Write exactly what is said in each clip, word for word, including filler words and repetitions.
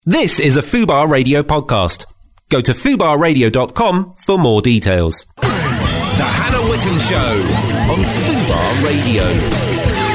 This is a Fubar Radio podcast. Go to fubar radio dot com for more details. The Hannah Witten Show on Fubar Radio.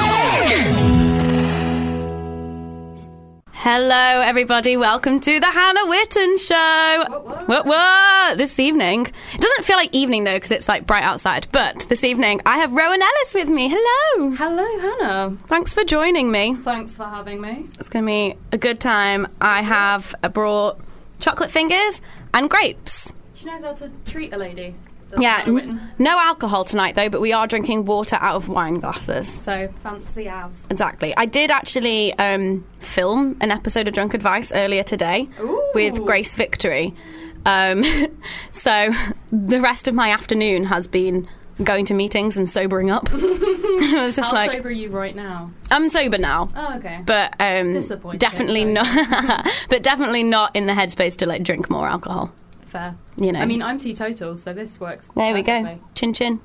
Hello, everybody. Welcome to the Hannah Witten Show. What, what? What, what? This evening. It doesn't feel like evening, though, because it's like bright outside. But this evening, I have Rowan Ellis with me. Hello. Hello, Hannah. Thanks for joining me. Thanks for having me. It's going to be a good time. I have brought chocolate fingers and grapes. She knows how to treat a lady. Yeah, n- no alcohol tonight, though, but we are drinking water out of wine glasses. So fancy as. Exactly. I did actually um, film an episode of Drunk Advice earlier today Ooh. with Grace Victory. Um, so the rest of my afternoon has been going to meetings and sobering up. It was just How like, sober are you right now? I'm sober now. Oh, okay. But um, Disappointing, definitely though. not. But definitely not in the headspace to like drink more alcohol. Fair. You know. I mean, I'm teetotal, so this works. There we go. perfectly. Chin chin.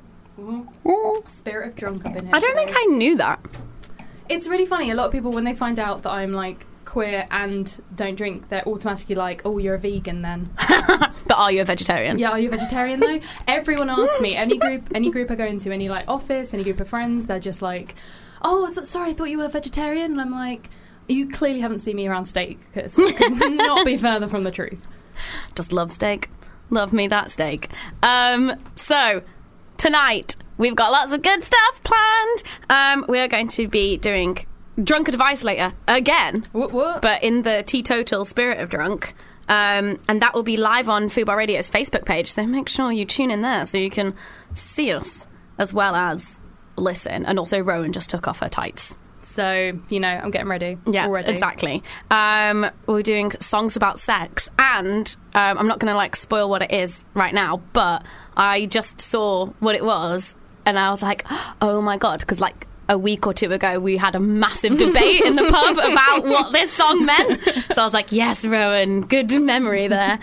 Mhm. Spirit of drunk up in here. I don't think today. I knew that. It's really funny. A lot of people, when they find out that I'm like queer and don't drink, they're automatically like, "Oh, you're a vegan then." But are you a vegetarian? Yeah, are you a vegetarian though? Everyone asks me. Any group, any group I go into, any like office, any group of friends, they're just like, "Oh, so, sorry, I thought you were a vegetarian." And I'm like, "You clearly haven't seen me around steak, because it could not be further from the truth." Just love steak. Love me that steak. Um, so, tonight, we've got lots of good stuff planned. Um, we are going to be doing Drunk Advice later, again. What? What? But in the teetotal spirit of drunk. Um, and that will be live on Fubar Radio's Facebook page, so make sure you tune in there so you can see us as well as listen. And also, Rowan just took off her tights. So, you know, I'm getting ready. Yeah, already. exactly. Um, we're doing songs about sex, and um, I'm not going to like spoil what it is right now, but I just saw what it was, and I was like, oh my god, because like a week or two ago we had a massive debate in the pub about what this song meant. So I was like, yes, Rowan, good memory there.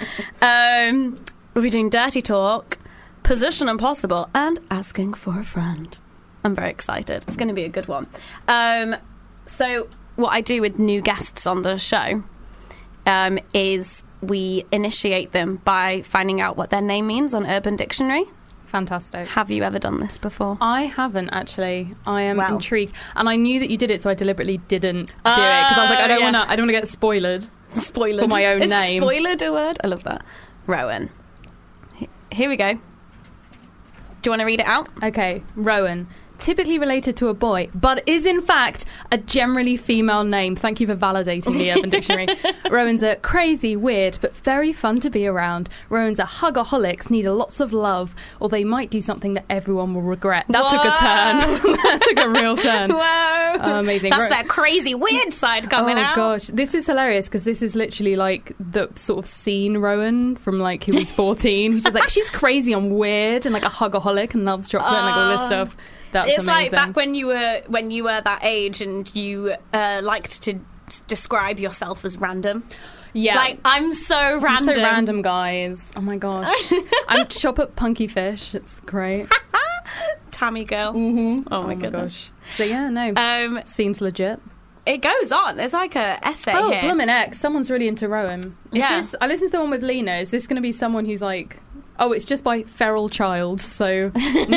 Um, we'll be doing Dirty Talk, Position Impossible, and Asking for a Friend. I'm very excited. It's going to be a good one. Um, so what I do with new guests on the show um, is we initiate them by finding out what their name means on Urban Dictionary. Fantastic. Have you ever done this before? I haven't actually. I am Well. intrigued, and I knew that you did it, so I deliberately didn't do it because I was like, I don't Oh, yeah. want to. I don't want to get spoiled. Spoilered. For my own Is name. spoilered a word? I love that. Rowan. H- Here we go. Do you want to read it out? Okay, Rowan. Typically related to a boy, but is in fact a generally female name. Thank you for validating the Urban Dictionary. Rowan's a crazy, weird, but very fun to be around. Rowan's a hugaholics, need a lots of love, or they might do something that everyone will regret. That took a turn. That took a real turn. Whoa. Oh, amazing. That's Ro- that crazy, weird side coming oh, out. gosh, this is hilarious because this is literally like the sort of scene Rowan from like he was fourteen. Who's just like, she's crazy and weird and like a hugaholic and loves chocolate and like all this Oh. stuff. That's It's amazing. like back when you were when you were that age and you uh, liked to s- describe yourself as random. Yeah. Like, I'm so I'm random. so random, guys. Oh my gosh. I'm shop at Punky Fish. It's great. Tammy girl. Mm-hmm. Oh my goodness. So yeah, no. Um, Seems legit. it goes on. There's like a essay Oh, here. Bloomin' X. Someone's really into Rowan. Is Yeah. This, I listened to the one with Lena. Is this going to be someone who's like, oh, it's just by Feral Child, so...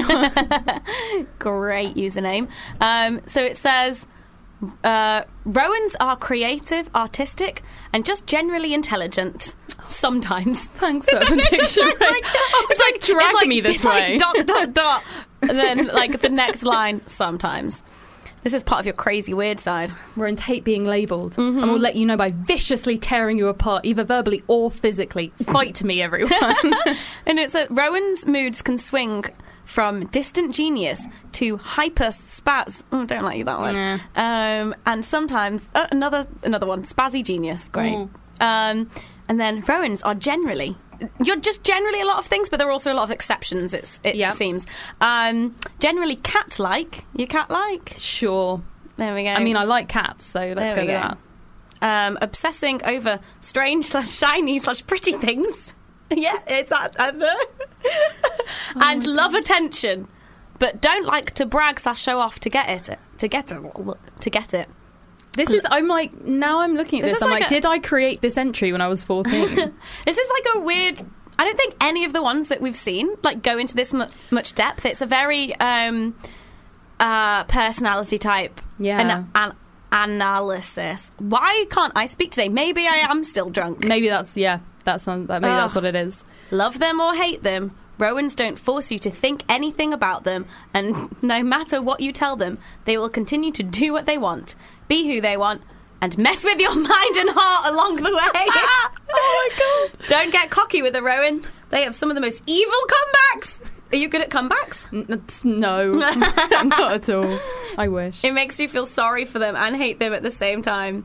Great username. Um, so it says, uh, Rowans are creative, artistic, and just generally intelligent. Sometimes. Thanks, Urban It's Dictionary. like, It's like, drag it's like- me this it's way. like dot, dot, dot. And then, like, the next line, sometimes. This is part of your crazy weird side. We're in hate being labelled, Mm-hmm. and we'll let you know by viciously tearing you apart, either verbally or physically. Fight me, everyone. And it's that Rowan's moods can swing from distant genius to hyper spaz. Oh, I don't like that word. Nah. Um, and sometimes uh, another another one, spazzy genius. Great. Mm. Um, and then Rowans are generally. You're just generally a lot of things, but there are also a lot of exceptions, it's, it Yeah. seems. Um, generally cat-like. You cat-like? Sure. There we go. I mean, I like cats, so let's There go we with go. that. Um, obsessing over strange slash shiny slash pretty things. Yeah, it's that. I know. And love attention, but don't like to brag slash show off to get it. To get it. To get it. This is, I'm like, now I'm looking at This this, is I'm like like, a- did I create this entry when I was fourteen? This is like a weird. I don't think any of the ones that we've seen like go into this mu- much depth. It's a very um, uh, personality type Yeah. an- an- analysis. Why can't I speak today? Maybe I am still drunk. Maybe that's, yeah, that's, that, maybe that's Ugh. what it is. Love them or hate them, Rowans don't force you to think anything about them, and no matter what you tell them, they will continue to do what they want, be who they want, and mess with your mind and heart along the way. Oh my god. Don't get cocky with a Rowan. They have some of the most evil comebacks. Are you good at comebacks? N- it's- No, not at all. I wish. It makes you feel sorry for them and hate them at the same time.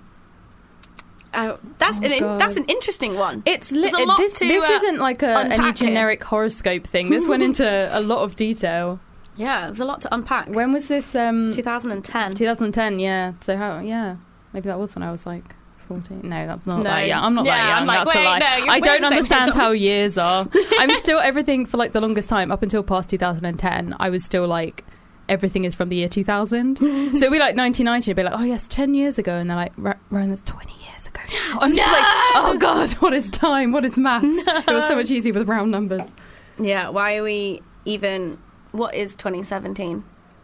Oh, that's Oh, an in, God. that's an interesting one. It's li- There's a lot this. to, this uh, isn't like a, any unpack here. generic horoscope thing. This went into a lot of detail. Yeah, there's a lot to unpack. When was this? Um, twenty ten. twenty ten. Yeah. So how? Yeah. Maybe that was when I was like fourteen. No, that's not No. that young. I'm not Yeah, that young. I'm like, that's a wait, lie. no, you're- I we're don't the same understand age. how years are. I'm still everything for like the longest time up until past two thousand ten. I was still like everything is from the year two thousand. So it'd be like nineteen ninety. It'd be like, oh yes, ten years ago, and they're like, Ryan, that's twenty years ago now. I'm just like, oh god, what is time? What is maths? No. It was so much easier with round numbers. Yeah, why are we even... What is twenty seventeen?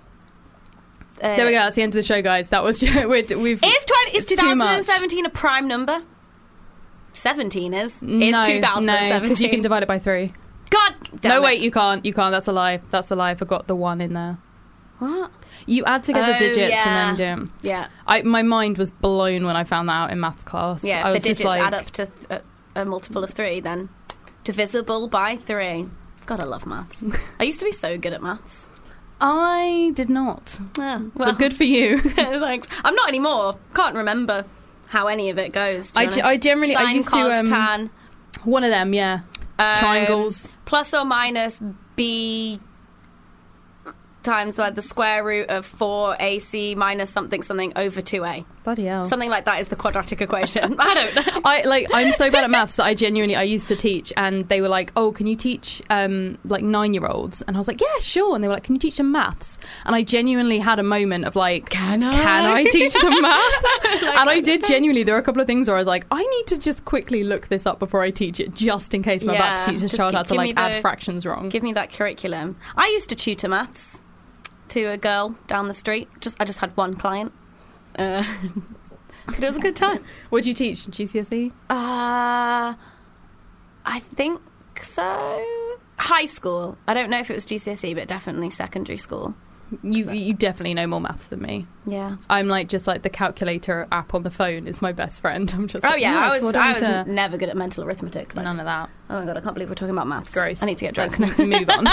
Uh, There we go. That's the end of the show, guys. That was we're, we've. Is, twenty, is It's too much. twenty seventeen a prime number? seventeen is. Is no, two thousand seventeen. no, because you can divide it by three. God damn No, it. wait, you can't. You can't. That's a lie. That's a lie. I forgot the one in there. What? You add together Oh, digits yeah. and then do. Yeah. I my mind was blown when I found that out in maths class. Yeah, I if was the just digits like, add up to th- a, a multiple of three, then divisible by three. God, I love maths. I used to be so good at maths. I did not. Yeah, well, But good for you. thanks. I'm not anymore. Can't remember how any of it goes. to I be ge- honest. I generally- I Sine, used to, cos, um, tan. One of them, yeah. Um, Triangles. Plus or minus b times by the square root of four A C minus something something over two A. Bloody hell. Something like that is the quadratic equation. I don't know. I like. I'm so bad at maths that I genuinely I used to teach, and they were like, "Oh, can you teach um like nine year olds?" And I was like, "Yeah, sure." And they were like, "Can you teach them maths?" And I genuinely had a moment of like, Can I? Can I teach them maths? And I did genuinely. There were a couple of things where I was like, I need to just quickly look this up before I teach it, just in case I'm about Yeah, to teach a just child gi- how to give me like add the- fractions wrong. Give me that curriculum. I used to tutor maths to a girl down the street. Just I just had one client. Uh, but it was a good time. What did you teach? G C S E? Uh, I think so. High school. I don't know if it was G C S E, but definitely secondary school. You you definitely know more maths than me. Yeah. I'm like just like the calculator app on the phone is my best friend. I'm just Oh like, yeah, I yes, was what do I need was to- never good at mental arithmetic. Like, none of that. oh my god, I can't believe we're talking about maths. Gross. I need to get drunk. Let's move on.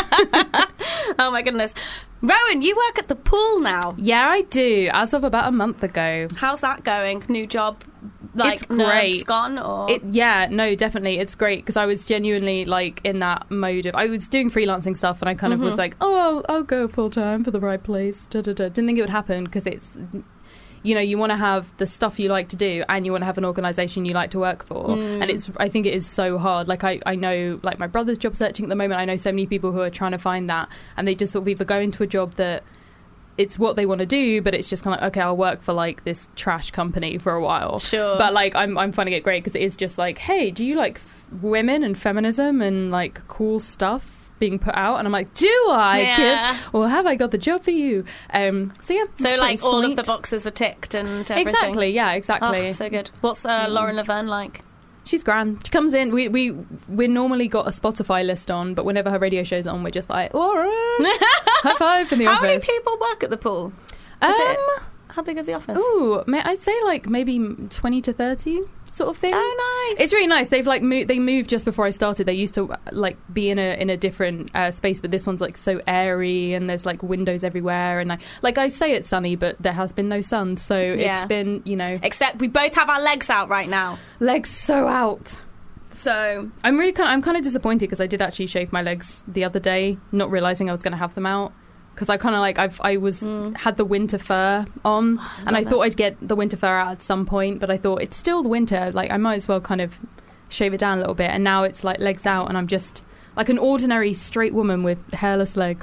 Oh my goodness, Rowan, you work at the pool now. Yeah, I do. As of about a month ago. How's that going? New job? Like It's nerves great. gone or It yeah, no, definitely. It's great because I was genuinely like in that mode of I was doing freelancing stuff and I kind of was like, oh, I'll, I'll go full time for the right place. Da, da, da. Didn't think it would happen because it's, you know, you want to have the stuff you like to do and you want to have an organisation you like to work for. And it's, I think it is so hard. Like I, I know, like my brother's job searching at the moment. I know so many people who are trying to find that and they just sort of either go into a job that it's what they want to do, but it's just kind of like, okay, I'll work for like this trash company for a while. Sure. But like, I'm I'm finding it great because it is just like, hey, do you like f- women and feminism and like cool stuff being put out? And I'm like, do I, Yeah. kids? Well, have I got the job for you? Um. So yeah. so it's like pretty all of sweet. the boxes are ticked and everything. Exactly. Yeah. Exactly. Oh, so good. What's uh, Lauren Laverne like? She's grand. She comes in. We we we normally got a Spotify list on, but whenever her radio show's on, we're just like, all right, high five in the How office. many people work at the pool? Is Um. it, how big is the office? Ooh, may, I'd say like maybe twenty to thirty sort of thing. Oh, nice. It's really nice. They've like moved. They moved just before I started. They used to like be in a in a different uh, space, but this one's like so airy and there's like windows everywhere. And I like I say it's sunny, but there has been no sun, so Yeah. it's been you know Except we both have our legs out right now. legs so out. So I'm really kind. I'm kind of disappointed because I did actually shave my legs the other day, not realizing I was going to have them out. Because I kind of like I've I was had the winter fur on, and I love thought I'd get the winter fur out at some point, but I thought it's still the winter. Like I might as well kind of shave it down a little bit. And now it's like legs out, and I'm just like an ordinary straight woman with hairless legs.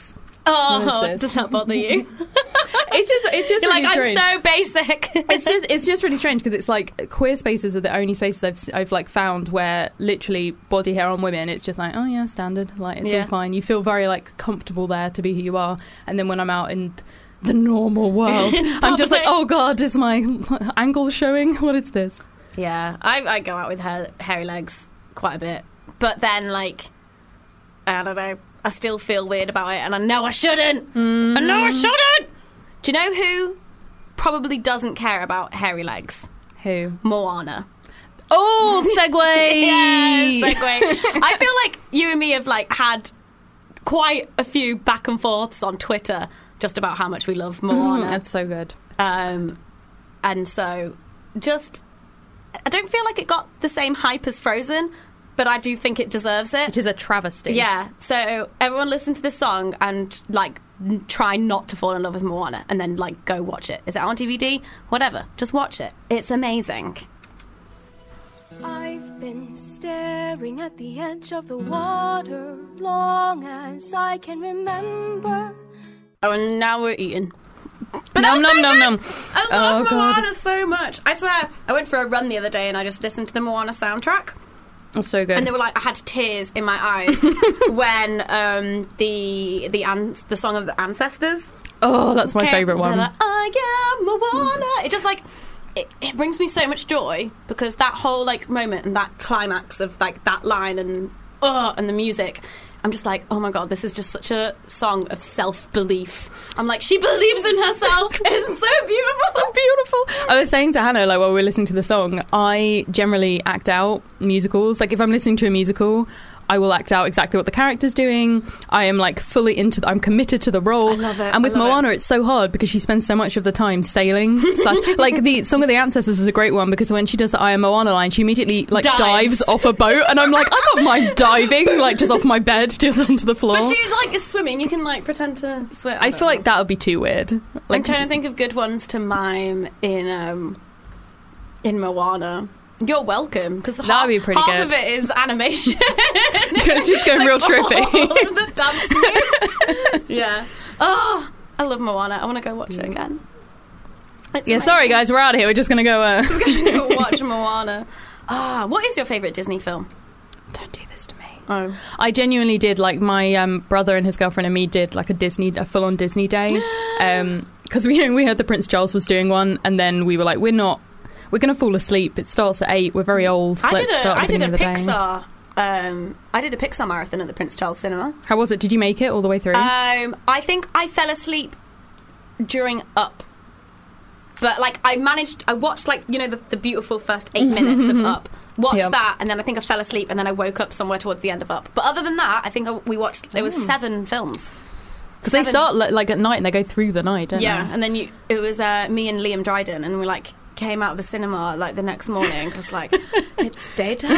Oh, does that bother you? It's just, it's just You're really like, strange. I'm so basic. It's just, it's just really strange because it's like queer spaces are the only spaces I've, I've like found where literally body hair on women. It's just like, oh yeah, standard. Like it's Yeah. all fine. You feel very like comfortable there to be who you are. And then when I'm out in the normal world, I'm just like, oh god, is my angle showing? What is this? Yeah, I, I go out with hair, hairy legs quite a bit, but then like, I don't know, I still feel weird about it, and I know I shouldn't. Mm. I know I shouldn't. Do you know who probably doesn't care about hairy legs? Who? Moana. Oh, segue. Yeah, segue. I feel like you and me have like had quite a few back and forths on Twitter just about how much we love Moana. Mm, that's so good. Um, and so just, I don't feel like it got the same hype as Frozen, but I do think it deserves it. Which is a travesty. Yeah. So everyone listen to this song and like n- try not to fall in love with Moana, and then like go watch it. Is it on D V D? Whatever. Just watch it. It's amazing. I've been staring at the edge of the water long as I can remember. Oh, and now we're eating. But nom, nom, nom, nom. I love Oh, God. Moana so much. I swear, I went for a run the other day and I just listened to the Moana soundtrack. That's so good. And they were like, I had tears in my eyes when um, the the an- the song of the ancestors. Oh, that's my came. favourite one. They're like, I am Moana. It just like it, it brings me so much joy because that whole like moment and that climax of like that line and oh and the music. I'm just like, oh my god, this is just such a song of self-belief. I'm like, she believes in herself. It's so beautiful. So beautiful. I was saying to Hannah, like while we were listening to the song, I generally act out musicals. Like if I'm listening to a musical, I will act out exactly what the character's doing. I am like fully into. I'm committed to the role. I love it. And with I love Moana, it. it's so hard because she spends so much of the time sailing. slash, like the Song of the Ancestors is a great one because when she does the I Am Moana line, she immediately like Dives. dives, off a boat, and I'm like, I don't mind diving, like just off my bed, just onto the floor. But she like is swimming. You can like pretend to swim. I feel like that would be too weird. I'm Like trying to think of good ones to mime in um, in Moana. You're welcome, because half, would be pretty half good. of it is animation. just going real trippy. All of the dance moves. Yeah. Oh, I love Moana. I want to go watch it again. It's Yeah, amazing. sorry guys, we're out of here. We're just gonna go. Uh... Just gonna go watch Moana. Ah, what is your favourite Disney film? Don't do this to me. Oh, I genuinely did, like my um, brother and his girlfriend and me did like a Disney, a full-on Disney day, because we we heard that Prince Charles was doing one, and then we were like, we're not, we're gonna fall asleep. It starts at eight. We're very old. I Let's did a start at I the did a beginning of the day. Pixar. Um, I did a Pixar marathon at the Prince Charles Cinema. How was it? Did you make it all the way through? Um, I think I fell asleep during Up. But, like, I managed... I watched, like, you know, the, the beautiful first eight minutes of Up. Watched Yep. that, and then I think I fell asleep, and then I woke up somewhere towards the end of Up. But other than that, I think I, we watched... There was seven films. Because they seven- start li- like at night and they go through the night, don't Yeah, they? and then you... It was uh, me and Liam Dryden, and we, like, came out of the cinema, like, the next morning. I was like, it's daytime.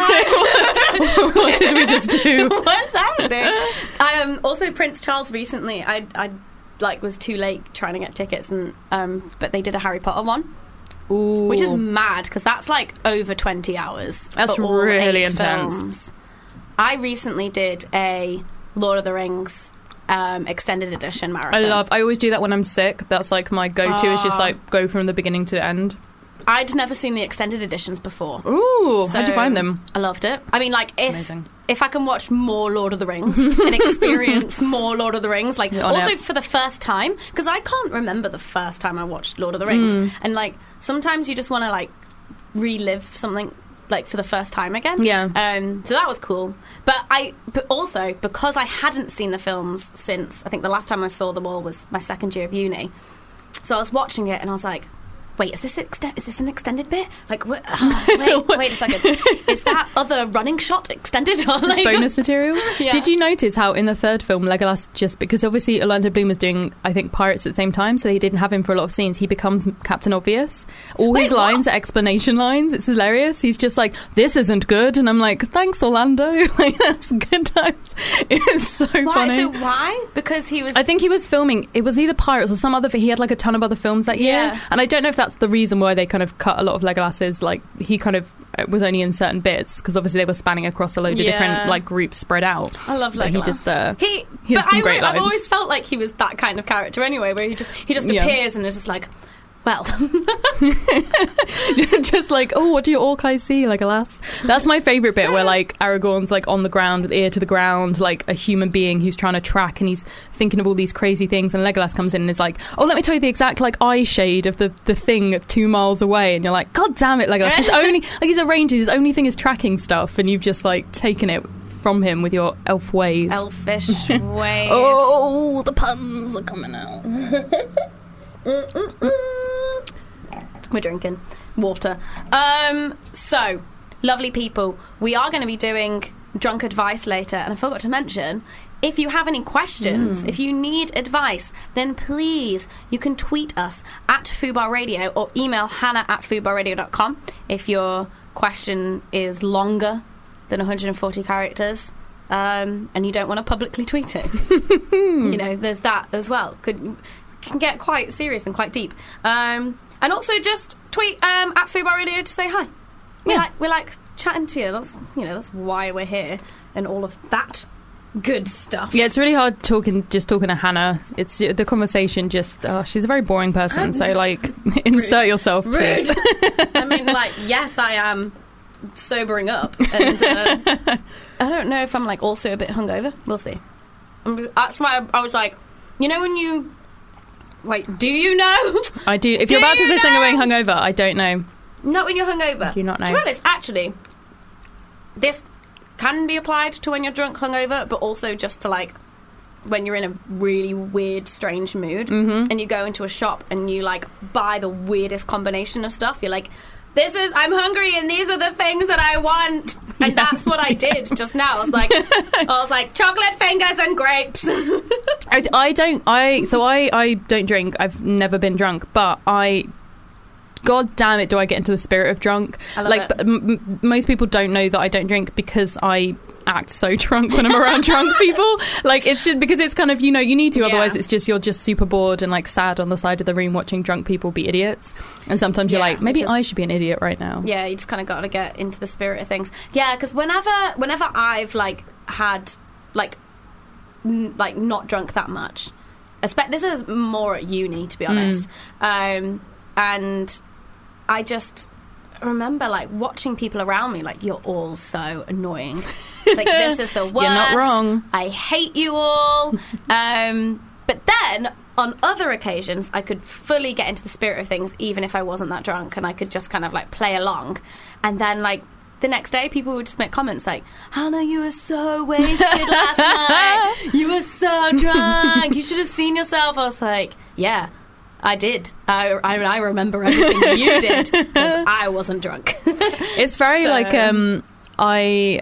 What did we just do? What's happening? Um, also, Prince Charles recently, I, I like was too late trying to get tickets, and um, but they did a Harry Potter one, Ooh. which is mad because that's like over twenty hours. That's for all really eight intense. Films. I recently did a Lord of the Rings um, extended edition marathon. I love. I always do that when I'm sick. That's like my go-to. Is just Ah. like go from the beginning to the end. I'd never seen the extended editions before. Ooh, So, how'd you find them? I loved it. I mean, like, if Amazing. if I can watch more Lord of the Rings and experience more Lord of the Rings, like, You're on also it. for the first time, because I can't remember the first time I watched Lord of the Rings. Mm. And, like, sometimes you just want to, like, relive something, like, for the first time again. Yeah. Um, so that was cool. But I, but also, because I hadn't seen the films since, I think the last time I saw them all was my second year of uni. So I was watching it and I was like, wait, is this exte- is this an extended bit? Like, wh- oh, wait, wait a second. Is that other running shot extended? Or Is this like, bonus material? Yeah. Did you notice how in the third film Legolas just because obviously Orlando Bloom was doing I think Pirates at the same time, so he didn't have him for a lot of scenes. He becomes Captain Obvious. All Wait, his what? lines are explanation lines. It's hilarious. He's just like, "This isn't good," and I'm like, "Thanks, Orlando." Like that's good times. It's so Why? funny. So why? Because he was. I think he was filming. It was either Pirates or some other. He had like a ton of other films that year, Yeah. and I don't know if that's that's the reason why they kind of cut a lot of Legolas's, like, he kind of was only in certain bits, because obviously they were spanning across a load of Yeah. different, like, groups spread out. I love But Legolas. he just, uh, he, he has but some I, great I've lines. always felt like he was that kind of character anyway, where he just he just Yeah. appears and is just like, well, Just like, oh, what do your orc eyes see, Legolas? That's my favourite bit, where, like, Aragorn's, like, on the ground with ear to the ground, like a human being who's trying to track, and he's thinking of all these crazy things, and Legolas comes in and is like, oh, let me tell you the exact, like, eye shade of the, the thing two miles away, and you're like, god damn it, Legolas. His only, like, he's a ranger, his only thing is tracking stuff, and you've just, like, taken it from him with your elf ways. elfish ways. Oh, the puns are coming out. We're drinking water. Um, so, lovely people, we are going to be doing drunk advice later, and I forgot to mention, if you have any questions, Mm. if you need advice, then please, you can tweet us at Fubar Radio or email hannah at fubarradio dot com if your question is longer than one hundred forty characters. Um, and you don't want to publicly tweet it. You know, there's that as well. Could can get quite serious and quite deep. Um, and also just tweet um, at Fubar Radio to say hi. We Yeah. like we like chatting to you. That's you know that's why we're here and all of that good stuff. Yeah, it's really hard talking, just talking to Hannah. It's the conversation. Just oh, she's a very boring person. And- so like, insert yourself, please. Rude. I mean, like, yes, I am sobering up, and uh, I don't know if I'm like also a bit hungover. We'll see. Um, That's why I, I was like, you know, when you wait, do you know? I do. If Do you're about to you say something know? hungover, I don't know. Not when you're hungover. Do you not know? To be honest, actually, this can be applied to when you're drunk, hungover, but also just to like when you're in a really weird, strange mood, Mm-hmm. and you go into a shop and you like buy the weirdest combination of stuff. You're like, this is I'm hungry and these are the things that I want, and that's what I did just now. I was like, I was like chocolate fingers and grapes. I, I don't. I so I I don't drink. I've never been drunk, but I. God damn it! Do I get into the spirit of drunk? I love like it. but m- m- most people don't know that I don't drink because I act so drunk when I'm around drunk people. Like it's just because it's kind of you know you need to. Otherwise, Yeah. it's just you're just super bored and like sad on the side of the room watching drunk people be idiots. And sometimes you're Yeah, like, maybe which is- I should be an idiot right now. Yeah, you just kind of got to get into the spirit of things. Yeah, because whenever, whenever I've like had like, n- like not drunk that much, espe- this is more at uni to be honest, um, and I just remember like watching people around me like you're all so annoying. Like this is the worst. You're not wrong. I hate you all. Um, but then on other occasions, I could fully get into the spirit of things, even if I wasn't that drunk, and I could just kind of like play along. And then like the next day, people would just make comments like, "Hannah, you were so wasted last night. You were so drunk. You should have seen yourself." I was like, "Yeah." I did. I, I, I remember everything that you did because I wasn't drunk. It's very So- like um I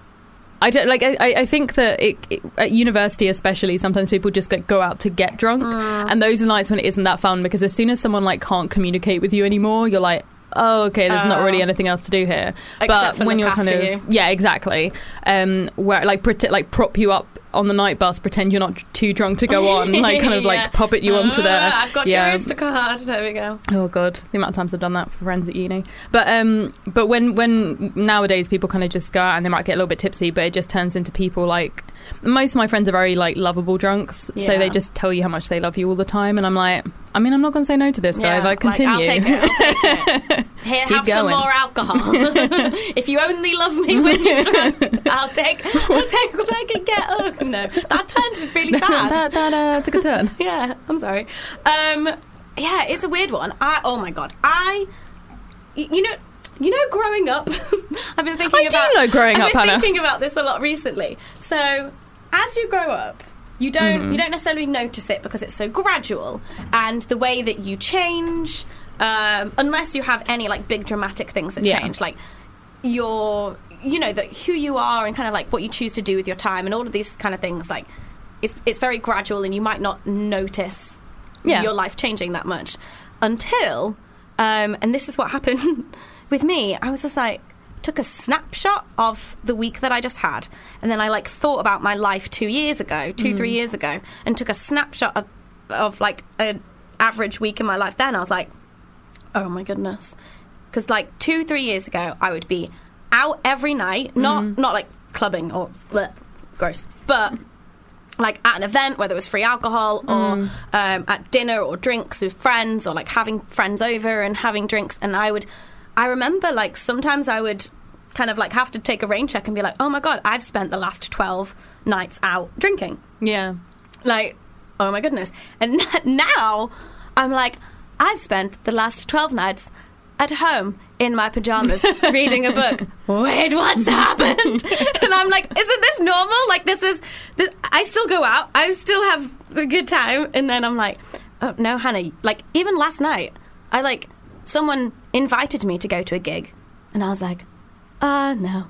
I don't like I, I think that it, it, at university especially sometimes people just like, go out to get drunk and those are nights when it isn't that fun because as soon as someone like can't communicate with you anymore you're like oh okay there's not Oh. really anything else to do here Except but for when look you're kind of after you. yeah exactly um where like pret- like prop you up on the night bus pretend you're not too drunk to go on like kind of Yeah. like puppet you onto the Ah, I've got yeah. your Oyster card. There we go. Oh god, the amount of times I've done that for friends at uni. But um, but when when nowadays people kind of just go out and they might get a little bit tipsy, but it just turns into people like most of my friends are very like lovable drunks, so Yeah. they just tell you how much they love you all the time, and I'm like, I mean, I'm not going to say no to this guy. Yeah, Like, continue. I'll take it. I'll take it. Here, Keep have some going. more alcohol. If you only love me when you're drunk, I'll take. I'll take what I can get. Oh no, that turned really sad. that that uh, took a turn. Yeah, I'm sorry. Um, yeah, it's a weird one. I oh my god, I, y- you know. You know, growing up, I've been thinking I do about. know growing I've up, been Hannah. thinking about this a lot recently. So, as you grow up, you don't Mm-hmm. you don't necessarily notice it because it's so gradual, and the way that you change, um, unless you have any like big dramatic things that Yeah. change, like your, you know, that who you are and kind of like what you choose to do with your time and all of these kind of things. Like, it's it's very gradual, and you might not notice Yeah. your life changing that much until, um, and this is what happened. With me, I was just like, took a snapshot of the week that I just had, and then I like thought about my life two years ago, two, three years ago, and took a snapshot of, of like an average week in my life then. I was like, Oh my goodness. Because like two, three years ago, I would be out every night, not Mm. not like clubbing or bleh, gross, but like at an event where there was free alcohol, or Mm. um, at dinner or drinks with friends, or like having friends over and having drinks. And I would, I remember like sometimes I would kind of like have to take a rain check and be like, oh my God, I've spent the last twelve nights out drinking. Yeah. Like, oh my goodness. And now I'm like, I've spent the last twelve nights at home in my pajamas reading a book. Wait, what's happened? And I'm like, isn't this normal? Like, this is, this, I still go out. I still have a good time. And then I'm like, oh, no, Hannah. Like, even last night, I like, someone invited me to go to a gig. And I was like, uh, no.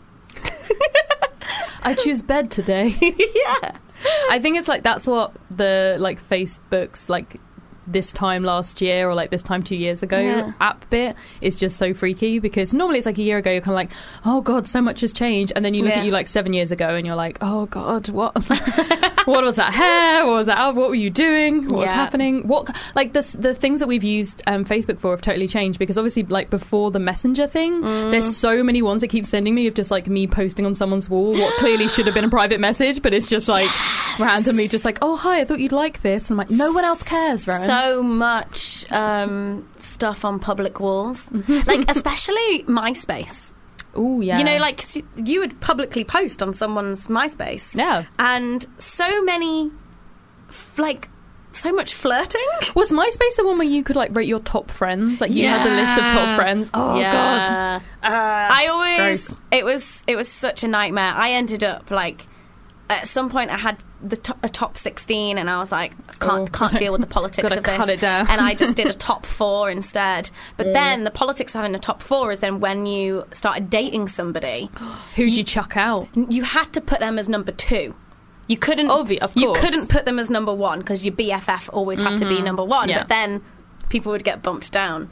I choose bed today. Yeah. I think it's like that's what the like Facebook's like this time last year or like this time two years ago Yeah. app bit is just so freaky, because normally it's like a year ago you're kind of like, oh God, so much has changed, and then you look Yeah. at you like seven years ago and you're like, oh God, what what was that hair, what was that, oh, what were you doing, what was Yeah. happening, what like this the things that we've used um, Facebook for have totally changed, because obviously like before the Messenger thing Mm. there's so many ones it keeps sending me of just like me posting on someone's wall what clearly should have been a private message, but it's just like randomly just like, oh hi, I thought you'd like this, and I'm like, no one else cares, Rowan. So much um, stuff on public walls, like especially MySpace. Oh yeah, You know, like you would publicly post on someone's MySpace, yeah. and so many, f- like, so much flirting. Was MySpace the one where you could like rate your top friends? Like you had the list of top friends. Oh God, Yeah. I always gross. it was it was such a nightmare. I ended up like at some point I had the to- a top sixteen, and I was like, I can't Oh. can't deal with the politics Gotta of this. cut it down. And I just did a top four instead. But then the politics of having a top four is then when you started dating somebody, who'd you chuck out? you had to put them as number two. You couldn't. Obvi- of You course. couldn't put them as number one because your B F F always had to be number one. Yeah. But then people would get bumped down.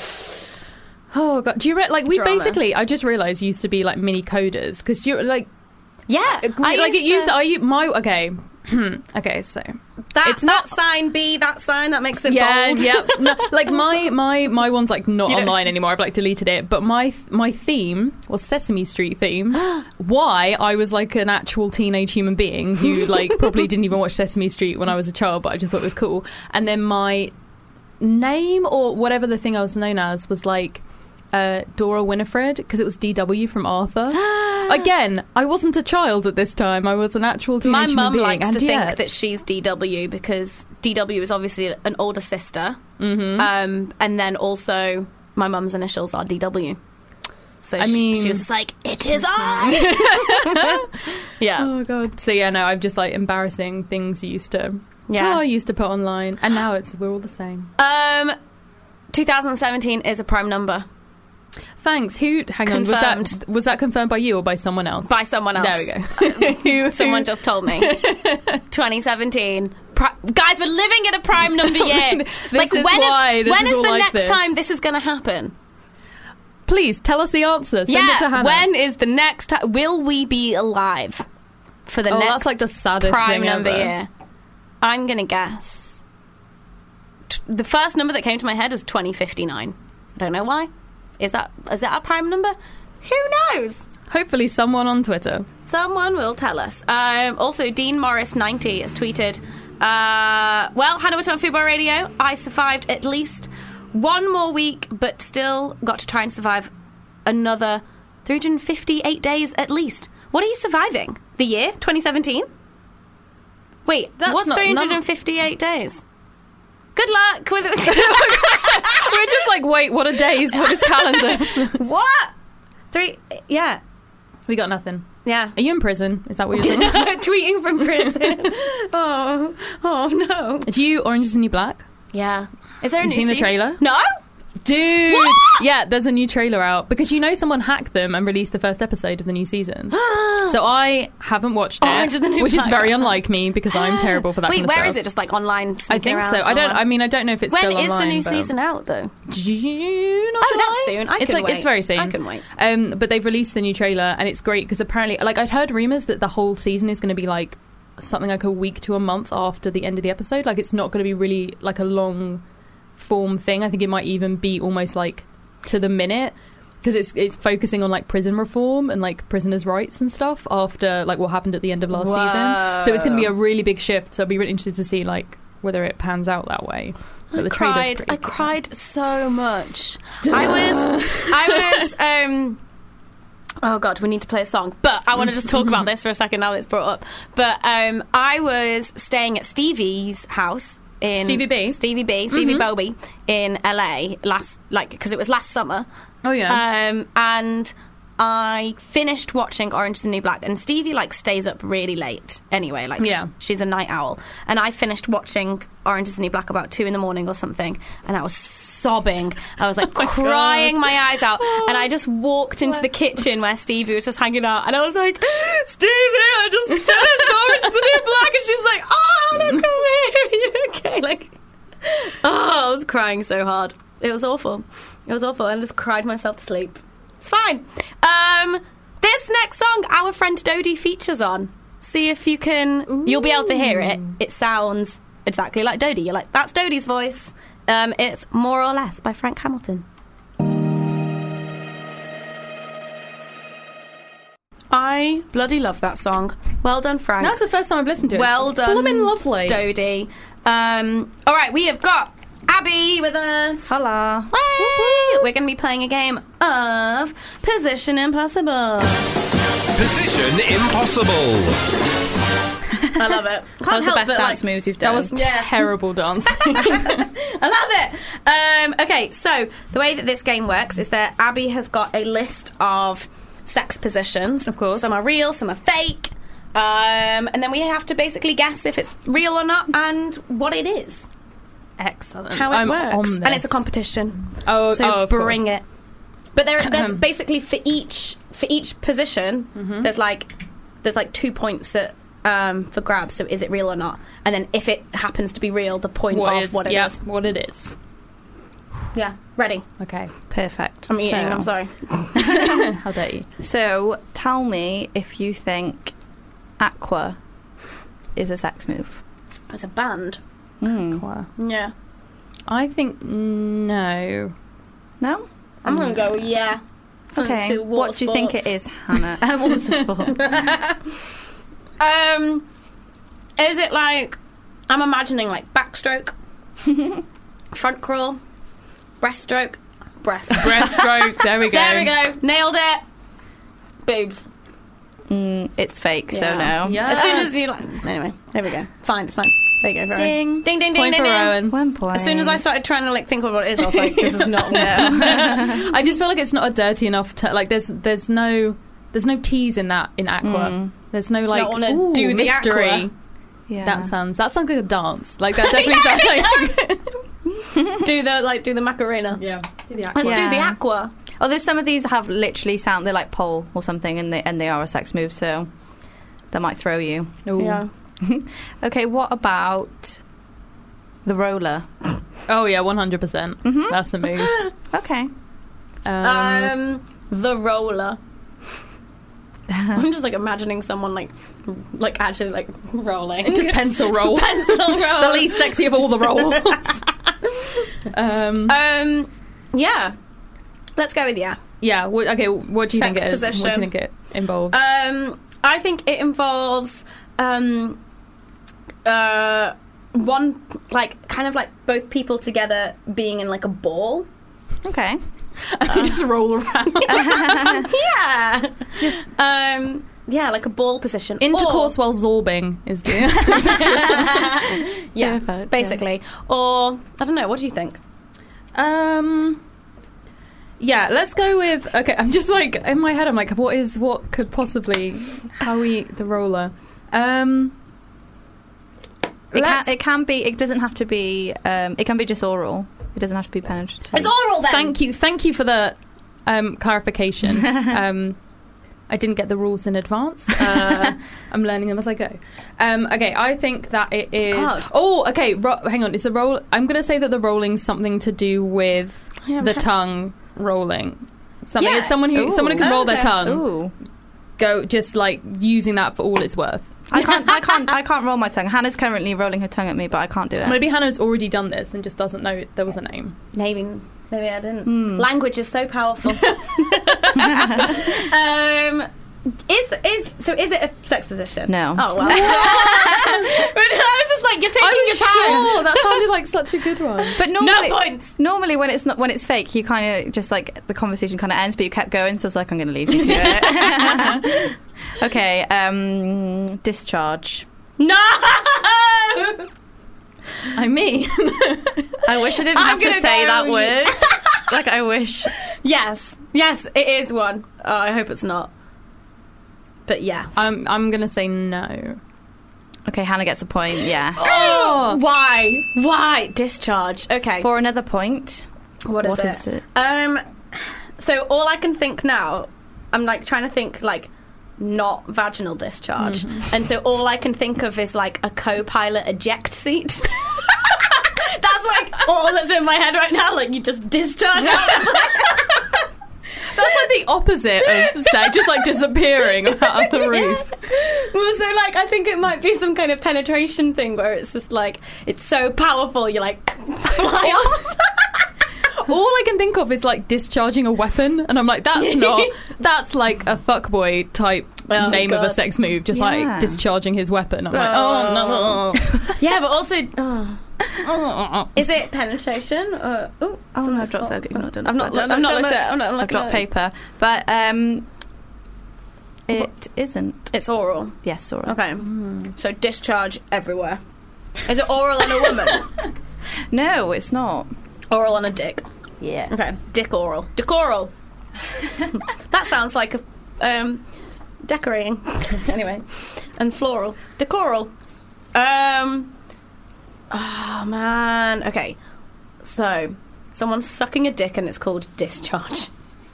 Oh God, do you re- like we Drama. basically? I just realised used to be like mini coders, because you like Yeah, I like it used. to, To, are you my okay? okay, so that, it's that not- sign B, that sign that makes it yeah, bold. yeah. No, like my my my one's like not You don't- online anymore. I've like deleted it. But my my theme was Sesame Street themed. Why? I was like an actual teenage human being who like probably didn't even watch Sesame Street when I was a child, but I just thought it was cool. And then my name or whatever the thing I was known as was like uh, Dora Winifred, because it was D W from Arthur. Again, I wasn't a child at this time. I was an actual teenage My human mum being. likes and to yet, think that she's D W because D W is obviously an older sister, mm-hmm. um, and then also my mum's initials are D W. So I she, mean- she was just like, "It is I." Yeah, Oh God! So yeah, no, I'm just like embarrassing things you used to, Yeah. oh, I used to put online, and now it's we're all the same. um, twenty seventeen is a prime number Thanks. Who? Hang on. Was Confirmed. that was that confirmed by you or by someone else? by someone else. There we go. Who- Someone who- just told me. twenty seventeen. Pri- Guys, we're living in a prime number year. This like, is when why this when is is all the like next this. time this is going to happen? Please tell us the answer. Send it to Yeah, Hannah. when is the next time? Will we be alive for the Oh, next that's like the saddest prime thing number ever. year? I'm going to guess. T- The first number that came to my head was twenty fifty-nine. I don't know why. Is that is that a prime number? Who knows? Hopefully, someone on Twitter. Someone will tell us. Um, also, Dean Morris ninety has tweeted, uh, well, Hannah Whitten on Football Radio, I survived at least one more week, but still got to try and survive another three hundred fifty-eight days at least. What are you surviving? The year? twenty seventeen? Wait, That's what's not- three hundred fifty-eight days? Good luck with it. We're just like, wait, what are days? What is calendars? What? Three, yeah, We got nothing. yeah. Are you in prison? Is that what you're saying? Tweeting from prison. oh, oh no. Do you Orange is the New Black? Yeah. Is there a Have new you seen the season? trailer? No. Dude! What? Yeah, there's a new trailer out. Because you know someone hacked them and released the first episode of the new season. So I haven't watched it. Orange is the New which is Black. very unlike me because I'm terrible for that Wait, kind of where stuff. is it? Just like online? I sneaking think around so. I don't. somewhere? I mean, I don't know if it's When still is online. the new but- season out though? June or Oh, July? that's soon. I it's can like wait. it's very soon. I can wait. Um, but they've released the new trailer and it's great because apparently, like, I'd heard rumors that the whole season is going to be like something like a week to a month after the end of the episode. Like, it's not going to be really like a long form thing. I think it might even be almost like to the minute, because it's it's focusing on like prison reform and like prisoners' rights and stuff after like what happened at the end of last Whoa. season. So it's going to be a really big shift. So I'll be really interested to see like whether it pans out that way. But I the cried. trailer's pretty I good. cried so much. I was. I was. Um, oh God, we need to play a song. But I want to just talk about this for a second now that it's brought up. But um, I was staying at Stevie's house in Stevie B? Stevie B, Stevie mm-hmm. Bobby in L A last, like, because it was last summer. Oh yeah. Um, and I finished watching Orange is the New Black, and Stevie like stays up really late anyway. Like, yeah. sh- she's a night owl, and I finished watching Orange is the New Black about two in the morning or something, and I was sobbing. I was like oh crying my, my eyes out, oh, and I just walked into the kitchen where Stevie was just hanging out, and I was like, Stevie, I just finished Orange is the New Black, and she's like, oh, look, come here, are you okay? Like, oh, I was crying so hard. It was awful. It was awful. I just cried myself to sleep. It's fine. Um, this next song, our friend Dodie features on. See if you can... Ooh. You'll be able to hear it. It sounds exactly like Dodie. You're like, that's Dodie's voice. Um, it's More or Less by Frank Hamilton. I bloody love that song. Well done, Frank. That's the first time I've listened to it. Well done, Bloomin' lovely. Dodie. Um, all right, we have got Abby with us. Hello. Hey! We're going to be playing a game of Position Impossible. Position Impossible. I love it. Can't that was the help best but, dance like, moves you've done. That was Yeah. terrible dancing. I love it. Um, okay, so the way that this game works is that Abby has got a list of sex positions. Of course. Some are real, some are fake. Um, and then we have to basically guess if it's real or not and what it is. Excellent. How it I'm works. on this. And it's a competition. Oh, so oh, of bring course. it. But there, there's basically for each for each position, mm-hmm. there's like there's like two points that, um, for grabs. So is it real or not? And then if it happens to be real, the point what of is, what it yeah, is. what it is. Yeah, ready. Okay. Perfect. I'm eating. So, I'm sorry. How dare you? So, tell me if you think Aqua is a sex move. It's a band. Mm. Aqua. Yeah. I think no. No? I'm gonna go yeah. Something Okay. to water What do you think it sports. is, Hannah? Uh, water sports. Um, is it like I'm imagining like backstroke, front crawl, breaststroke, breast, Breaststroke. There we go. There we go. Nailed it. Boobs. Mm, it's fake, Yeah. so no. Yeah. As soon as you like. Anyway, there we go. Fine, it's fine. There you go. Rowan. Ding. Ding, ding, ding, Point ding, for ding. Rowan. One point. As soon as I started trying to like think of what it is, I was like, this is not No. I just feel like it's not a dirty enough. T- like there's there's no there's no tease in that in Aqua. Mm. There's no like wanna ooh, do the mystery. Aqua. Yeah. That sounds that sounds like a dance. Like that definitely sounds like do the like do the Macarena. yeah. Do the Aqua. Let's do Yeah. the aqua. Although some of these have literally sound, they're like pole or something, and they and they are a sex move, so that might throw you. Ooh. Yeah. Okay, what about the roller? Oh yeah, one hundred percent. Mhm. That's a move. Okay. Um, Um, the roller. I'm just like imagining someone like, like actually like rolling. just pencil roll. pencil roll. The least sexy of all the rolls. um, Um, yeah. Let's go with yeah. yeah. What, okay. What do you Sex think it is? What do position. you think it involves? Um, I think it involves um, uh, one like kind of like both people together being in like a ball. Okay. You just roll around. Yeah. Just um, yeah, like a ball position. Intercourse while zorbing is the. Or, yeah, Perfect, basically. Or I don't know. What do you think? Um. Yeah, let's go with. Okay, I'm just like in my head. I'm like, what is what could possibly how we eat the roller? Um. It let's- can, it can be. It doesn't have to be. Um, it can be just oral. It doesn't have to be penetrative. It's oral then. Thank you, thank you for the um, clarification. um, I didn't get the rules in advance. Uh, I'm learning them as I go. Um, okay, I think that it is. God. Oh, okay. Ro- hang on. It's a roll. I'm going to say that the rolling's something to do with Yeah, I'm the trying- tongue rolling. Something. Yeah. It's someone who Ooh. someone who can roll their Okay. tongue. Ooh. Go just like using that for all it's worth. I can't. I can't. I can't roll my tongue. Hannah's currently rolling her tongue at me, but I can't do it. Maybe Hannah's already done this and just doesn't know there was a name. Maybe, maybe I didn't. Mm. Language is so powerful. um, is is so? Is it a sex position? No. Oh well. I was just like, you're taking your time. Sure, that sounded like such a good one. But normally, No points. normally when it's not when it's fake, you kind of just like the conversation kind of ends, but you kept going. So I was like, I'm going to leave you to it. Okay. Um, discharge. No. I mean, I wish I didn't I'm have to gonna say go that with- word. Like I wish. Yes, yes, it is one. Oh, I hope it's not. But yes. I'm I'm gonna say no. Okay, Hannah gets a point. Yeah. Oh, why? Why discharge? Okay. For another point. What is what it? is it? Um. So all I can think now, I'm like trying to think like not vaginal discharge, Mm-hmm. and so all I can think of is like a co-pilot eject seat. That's like all that's in my head right now. Like you just discharge out. That's like the opposite of sex, just like disappearing out of the roof. Well, so like I think it might be some kind of penetration thing where it's just like it's so powerful you're like fly off. All I can think of is like discharging a weapon, and I'm like, that's not. That's like a fuckboy type Oh, name of a God. sex move, just Yeah. like discharging his weapon. I'm like, oh no. Yeah, but also, oh. Is it penetration? Or, oh, Oh no, someone's I've dropped fault. so I've not done I've not. I've not looked at it. I'm not I've looking dropped at it. paper, but um, it isn't. It's oral. Yes, Sora. Okay. So discharge everywhere. Is it oral on a woman? No, it's not. Oral on a dick. Yeah. Okay. Dick oral. Dick oral. That sounds like a um, decorating. Anyway, and floral. Decoral. Um. Oh man. Okay. So someone's sucking a dick and it's called discharge.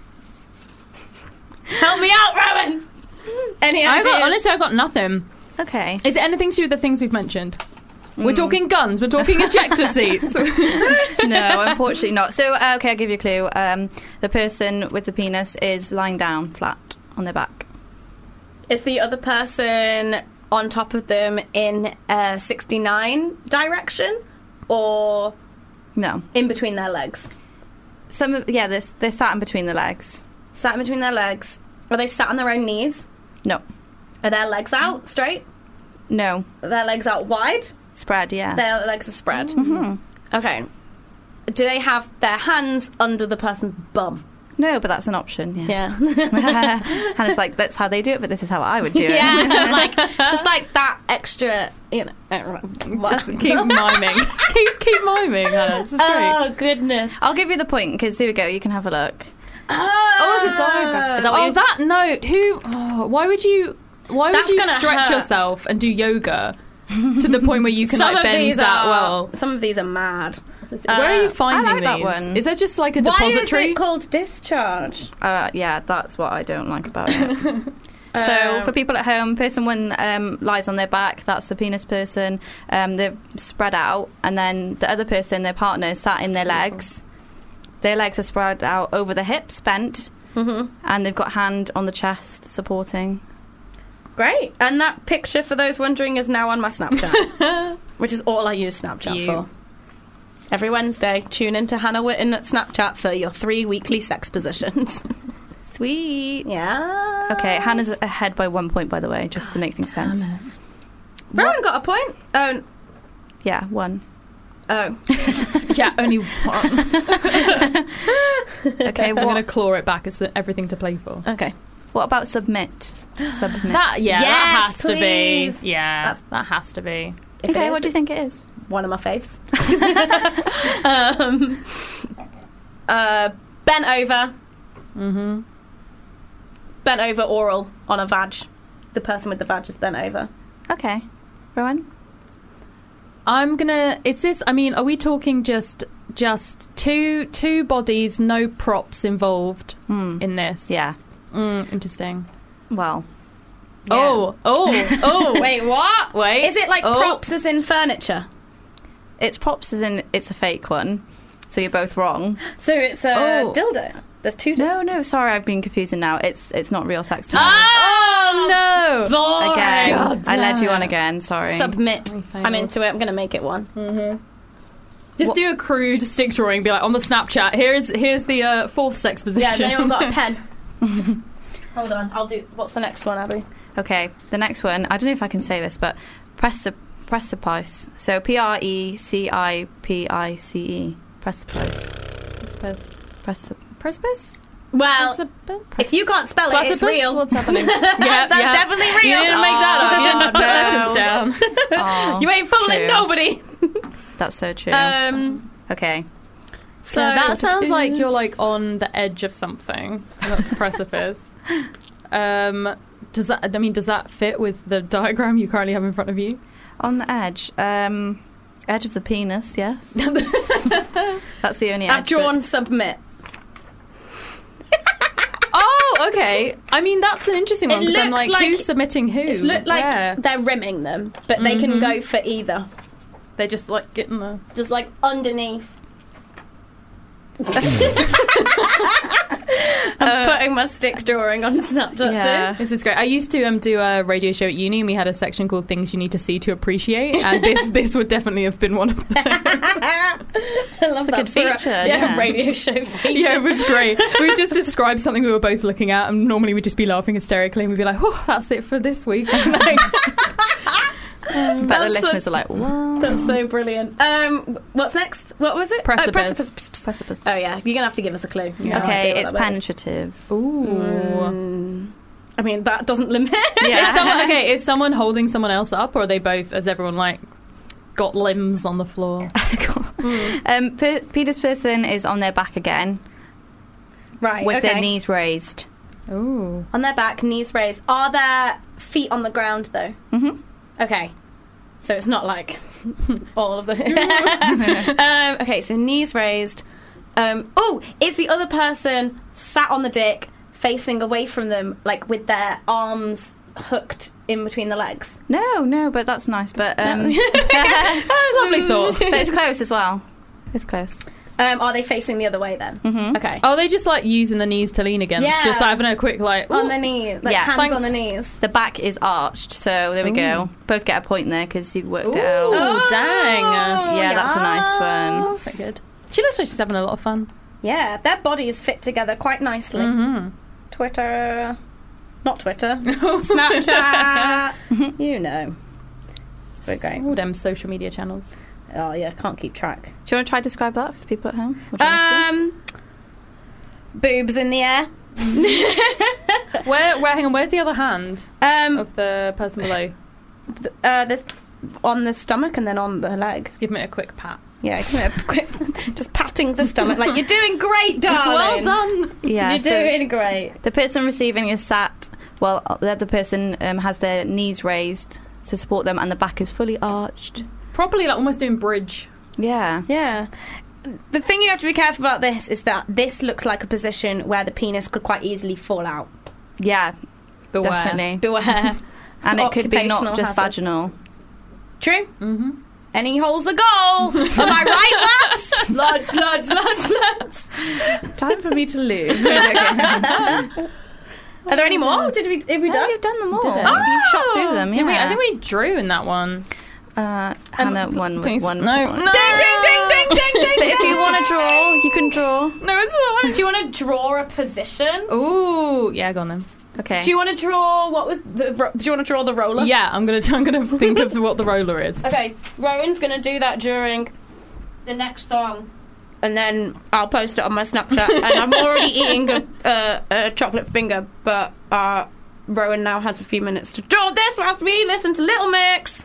Help me out, Rowan. Any I ideas? got honestly, I got nothing. Okay. Is it anything to do with the things we've mentioned? We're talking guns. We're talking ejector seats. No, unfortunately not. So, uh, okay, I'll give you a clue. Um, the person with the penis is lying down flat on their back. Is the other person on top of them in a sixty-nine direction or No. in between their legs? Some of, yeah, they're, they're sat in between the legs. Sat in between their legs. Are they sat on their own knees? No. Are their legs out straight? No. Are their legs out wide? Spread, yeah. Their legs are spread. Mhm. Okay. Do they have their hands under the person's bum? No, but that's an option, yeah. Yeah. And it's like, that's how they do it, but this is how I would do it. Yeah, like just like that extra, you know. Just keep miming. keep keep miming, Hannah. This is great. Oh goodness! I'll give you the point, because here we go, you can have a look. Oh, it's a diagram. Is that what oh, you- that note. Who? Oh, why would you? Why That's would you gonna stretch hurt. yourself and do yoga to the point where you can Some like of bend these that are, well? Some of these are mad. Where are you Uh, finding I like that these? one. Is there just like a Why depository? is it called discharge? Uh, yeah, that's what I don't like about it. So, for people at home, person one um, lies on their back, that's the penis person. Um, they're spread out, and then the other person, their partner, is sat in their legs. Their legs are spread out over the hips, bent, Mm-hmm. and they've got hand on the chest, supporting. Great. And that picture, for those wondering, is now on my Snapchat, which is all I use Snapchat You. for. Every Wednesday, tune into Hannah Witten at Snapchat for your three weekly sex positions. Sweet. Yeah. Okay, Hannah's ahead by one point, by the way, just to make things tense. Rowan got a point. Oh, Yeah, one. oh. Yeah, only one. Okay, I'm what, going to claw it back. It's everything to play for. Okay. what about submit? Submit. That yeah, that Yes, has to please. be. Yeah, That's- that has to be. If it okay, is, what do you think it is? one of my faves. um, uh, bent over. Mm-hmm. Bent over oral on a vag. The person with the vag is bent over. Okay. Rowan? I'm gonna. It's this. I mean, are we talking just just two two bodies, no props involved Mm. in this? Yeah. Mm, interesting. Well. Oh, oh, oh! Wait, what? Wait, Is it like oh. props as in furniture? It's props as in it's a fake one. So you're both wrong. So it's a Oh. dildo. There's two dildos. No, no, sorry, I've been confusing now. It's it's not real sex. Oh, no! boring. Again, God I led you on again, sorry. Submit. We failed. I'm into it. I'm going to make it one. Just What- do a crude stick drawing. Be like on the Snapchat. Here's here's the uh, fourth sex position. Yeah, has anyone got a pen? Hold on, I'll do... What's the next one, Abby? Okay, the next one, I don't know if I can say this, but precip- precipice. So P R E C I P I C E. Precipice. Precipice. Precip- Precipice? Well, Precipice? if you can't spell it, it's Platypus? real. What's happening? yeah, That's definitely real. You didn't make that up. You didn't just put Oh, letters down. Oh, You ain't fooling true. nobody. That's so true. Um, okay. so that sounds like you're like on the edge of something. That's a precipice. Um, does that? I mean, does that fit with the diagram you currently have in front of you? On the edge. Um, edge of the penis, yes. That's the only edge. I've drawn that- submit. Oh, okay. I mean, that's an interesting It one because I'm looks like, like- who's submitting who? It's look like Where? they're rimming them, but they can go for either. They just like getting the. Just like underneath. I'm putting my stick drawing on Snapchat Yeah. too. This is great. I used to um, do a radio show at uni, and we had a section called "Things You Need to See to Appreciate," and this this would definitely have been one of them. I love a that good for a- feature, Yeah, yeah. radio show feature. Yeah, it was great. We would just describe something we were both looking at, and normally we'd just be laughing hysterically, and we'd be like, "Oh, that's it for this week." Like, But the That's listeners so- were like, what? That's so brilliant. Um, what's next? What was it? Precipice. Oh, precipice. Precipice. Oh yeah, you're gonna have to give us a clue. Yeah. No Okay, idea what it's that was. penetrative. ooh. Mm. I mean, that doesn't limit. Yeah. Is someone, okay, is someone holding someone else up, or are they both? Has everyone like got limbs on the floor? um, per- Peter's person is on their back again Right. with okay. their knees raised. Ooh. on their back, knees raised. Are their feet on the ground though? Mm-hmm. Okay. So it's not like all of the. um, okay, so knees raised. Um, oh, is the other person sat on the dick, facing away from them, like with their arms hooked in between the legs? No, no, but that's nice. But um, Lovely thought. but it's close as well. It's close. Um, are they facing the other way then? Mhm. Okay. Are they just like using the knees to lean against? Yeah. Just having a quick like On ooh. the knees, like Yeah. hands Thanks. on the knees. The back is arched, so there we go. Both get a point there because you worked Ooh, it out. Oh, dang. Yeah, that's a nice one. yes. Quite good. She looks like she's having a lot of fun. Yeah, their bodies fit together quite nicely. Mm-hmm. Twitter, not Twitter, Snapchat. You know, it's very great. All them social media channels. Oh yeah, can't keep track. Do you want to try to describe that for people at home? What do you want us to do? Um, boobs in the air. Where, where? Hang on. Where's the other hand Um, of the person below? th- uh, this on the stomach and then on the legs. Give me a quick pat. Yeah, give me a quick, just patting the stomach like you're doing great, darling. Well done. Yeah, You're so doing great. the person receiving is sat, well, the other person um, has their knees raised to support them, and the back is fully arched. Properly, like almost doing bridge. Yeah. Yeah. The thing you have to be careful about this is that this looks like a position where the penis could quite easily fall out. Yeah, Beware. definitely. Beware. And it could be not Occupational just hazard. vaginal. True. Mm-hmm. Any hole's a goal. Am I right, lads? lads, lads, lads, lads. Time for me to lose. Are there any more? Did we? Have we No, done? you've done them all. Did it? You shot through them, yeah. Did we? I think we drew in that one. Uh, Hannah won with please- one no, point. no. Ding, ding, ding, ding, ding, ding. But if you want to draw, you can draw. No, it's not. Do you want to draw a position? Ooh, yeah, go on then. Okay. Do you want to draw what was the? ro- Do you want to draw the roller? Yeah, I'm gonna. I'm gonna think of what the roller is. Okay, Rowan's gonna do that during the next song, and then I'll post it on my Snapchat. And I'm already eating a, a, a chocolate finger, but uh, Rowan now has a few minutes to draw this whilst we listen to Little Mix.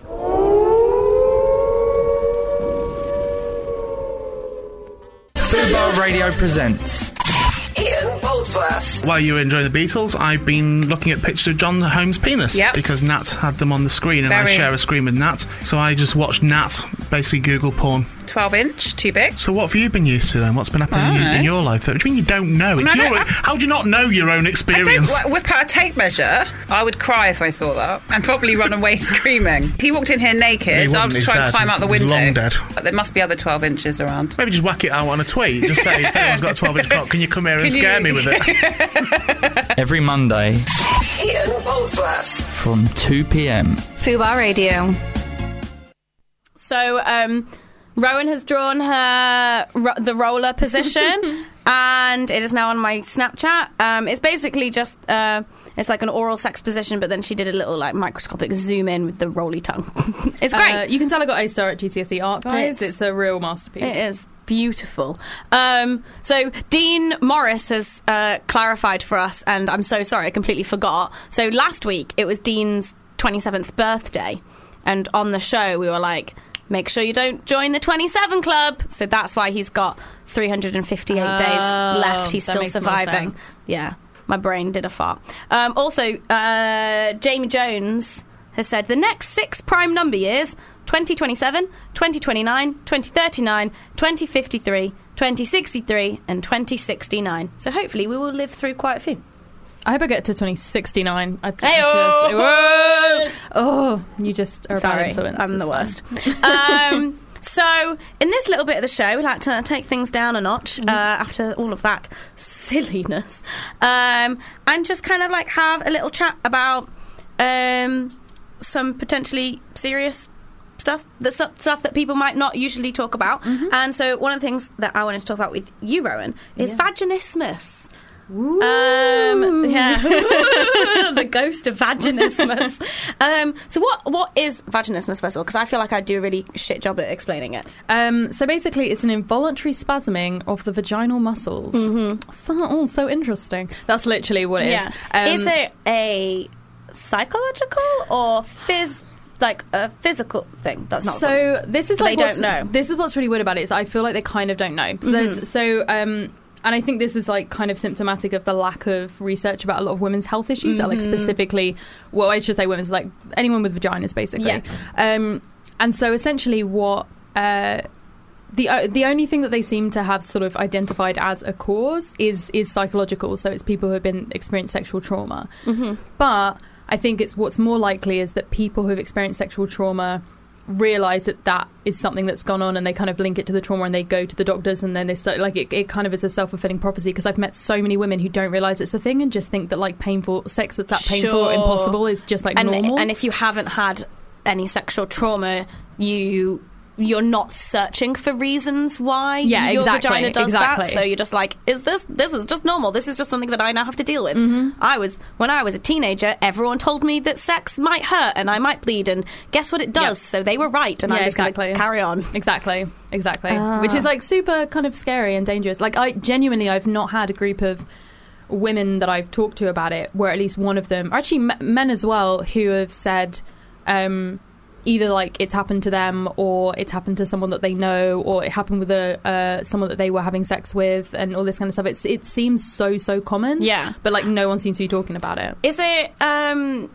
Fubar Radio presents. Ian Boldsworth. While you were enjoying the Beatles, I've been looking at pictures of John Holmes' penis. Yep. Because Nat had them on the screen, and I Very. share a screen with Nat. So I just watched Nat basically Google porn. twelve inch, too big. So what have you been used to then? What's been happening I in, don't you, in know. your life? What do you mean you don't know? It's I your, don't- how do you not know your own I experience? don't wh- whip out a tape measure. I would cry if I saw that and probably run away screaming. He walked in here naked. He I wouldn't, was he's trying dead. to climb He's- out the he's window. long dead. But there must be other twelve inches around. Maybe just whack it out on a tweet. Just say, if anyone's got a twelve inch cock, can you come here and Can scare you- me with it? Every Monday. Ian Boldsworth. from two p.m. Fubar Radio. So, um, Rowan has drawn her ro- the roller position, and it is now on my Snapchat. Um, it's basically just uh, it's like an oral sex position, but then she did a little like microscopic zoom in with the roly tongue. It's great. Uh, you can tell I got A star at G C S E art, guys. It's, it's a real masterpiece. It is beautiful. Um, so Dean Morris has uh, clarified for us, and I'm so sorry, I completely forgot. So last week it was Dean's twenty-seventh birthday, and on the show we were like, make sure you don't join the twenty-seven club. So that's why he's got three hundred fifty-eight Oh, days left. He's that still makes more surviving. sense. Yeah, my brain did a fart. Um, also, uh, Jamie Jones has said the next six prime number years: twenty twenty-seven, twenty twenty-nine, twenty thirty-nine, twenty fifty-three, twenty sixty-three, and twenty sixty-nine. So hopefully we will live through quite a few. I hope I get to twenty sixty-nine. I just, Hey-oh! just- oh, you just are a bad Sorry, influence. I'm It's the fine. worst. um, so, in this little bit of the show, we like to take things down a notch uh, after all of that silliness, um, and just kind of like have a little chat about um, some potentially serious stuff, the stu- stuff that people might not usually talk about. And so, one of the things that I wanted to talk about with you, Rowan, is vaginismus. Um, yeah, the ghost of vaginismus. um, so, what what is vaginismus, first of all? Because I feel like I do a really shit job at explaining it. Um, so basically, it's an involuntary spasming of the vaginal muscles. Mm-hmm. So, oh, so interesting. That's literally what it is. Yeah. Um, Is it a psychological or phys like a physical thing? That's not. So this is They like don't what's- know. This is what's really weird about it. Is I feel like they kind of don't know. So, there's, so um, and I think this is like kind of symptomatic of the lack of research about a lot of women's health issues. That, like specifically, well, I should say women's, like anyone with vaginas, basically. Yeah. Um, and so essentially, what uh, the uh, the only thing that they seem to have sort of identified as a cause is is psychological. So it's people who have been experienced sexual trauma. Mm-hmm. But I think it's what's more likely is that people who've experienced sexual trauma realise that that is something that's gone on, and they kind of link it to the trauma, and they go to the doctors, and then they start like it, it kind of is a self-fulfilling prophecy. Because I've met so many women who don't realise it's a thing and just think that like painful sex that's that painful or Sure. impossible is just like and, normal. and if you haven't had any sexual trauma, you you're not searching for reasons why Yeah, your exactly, vagina does exactly. that. So you're just like, is this this is just normal? This is just something that I now have to deal with. Mm-hmm. I was when I was a teenager, everyone told me that sex might hurt and I might bleed, and guess what it does? Yep. So they were right, and Yeah, I'm just exactly. going to carry on. Exactly, exactly. Ah. Which is like super kind of scary and dangerous. Like I genuinely, I've not had a group of women that I've talked to about it where at least one of them, or actually m- men as well, who have said um, either like it's happened to them, or it's happened to someone that they know, or it happened with a uh, someone that they were having sex with, and all this kind of stuff. It's it seems so so common. Yeah. but like no one seems to be talking about it. Is it um,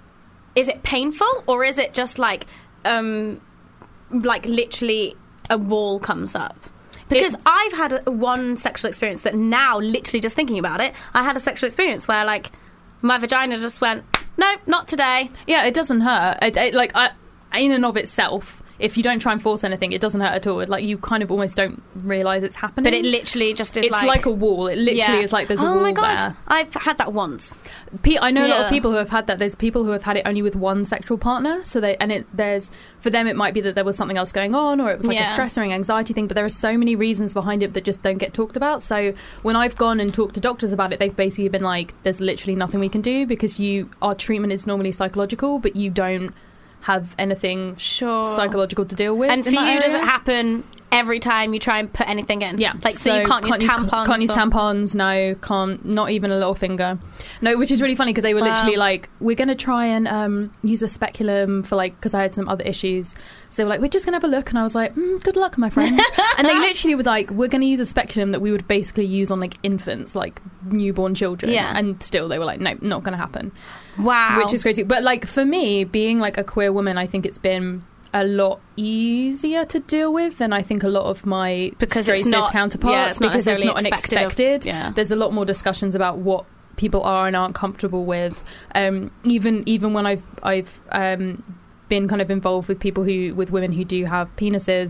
is it painful, or is it just like um, like literally a wall comes up? Because It's- I've had a, one sexual experience that now, literally just thinking about it, I had a sexual experience where like my vagina just went, nope, not today. Yeah, it doesn't hurt. It, it, like I, in and of itself, if you don't try and force anything, it doesn't hurt at all. Like you kind of almost don't realise it's happening. But it literally just is it's like... like, a wall. It literally Yeah. is like there's a oh wall my God. there. I've had that once. Pe- I know a lot Yeah. of people who have had that. There's people who have had it only with one sexual partner. So they and it there's for them it might be that there was something else going on, or it was like Yeah. a stress or an anxiety thing. But there are so many reasons behind it that just don't get talked about. So when I've gone and talked to doctors about it, they've basically been like, "There's literally nothing we can do because you our treatment is normally psychological, but you don't have anything Sure. psychological to deal with." And for in you, that does it area. happen every time you try and put anything in? Yeah, Like, so, you can't, use tampons? Can't use or- tampons. No, can't. Not even a little finger. No, which is really funny because they were Wow. literally like, "We're going to try and um, use a speculum for like," because I had some other issues. So they were like, "We're just going to have a look," and I was like, mm, "Good luck, my friend." And they literally were like, "We're going to use a speculum that we would basically use on like infants, like newborn children." Yeah. And still, they were like, "No, not going to happen." Wow. Which is crazy. But like for me, being like a queer woman, I think it's been a lot easier to deal with than I think a lot of my Because straight it's cis not- counterparts yeah, it's not because it's necessarily not expected of- unexpected. yeah. There's a lot more discussions about what people are and aren't comfortable with. Um, even even when I've I've um, been kind of involved with people who with women who do have penises,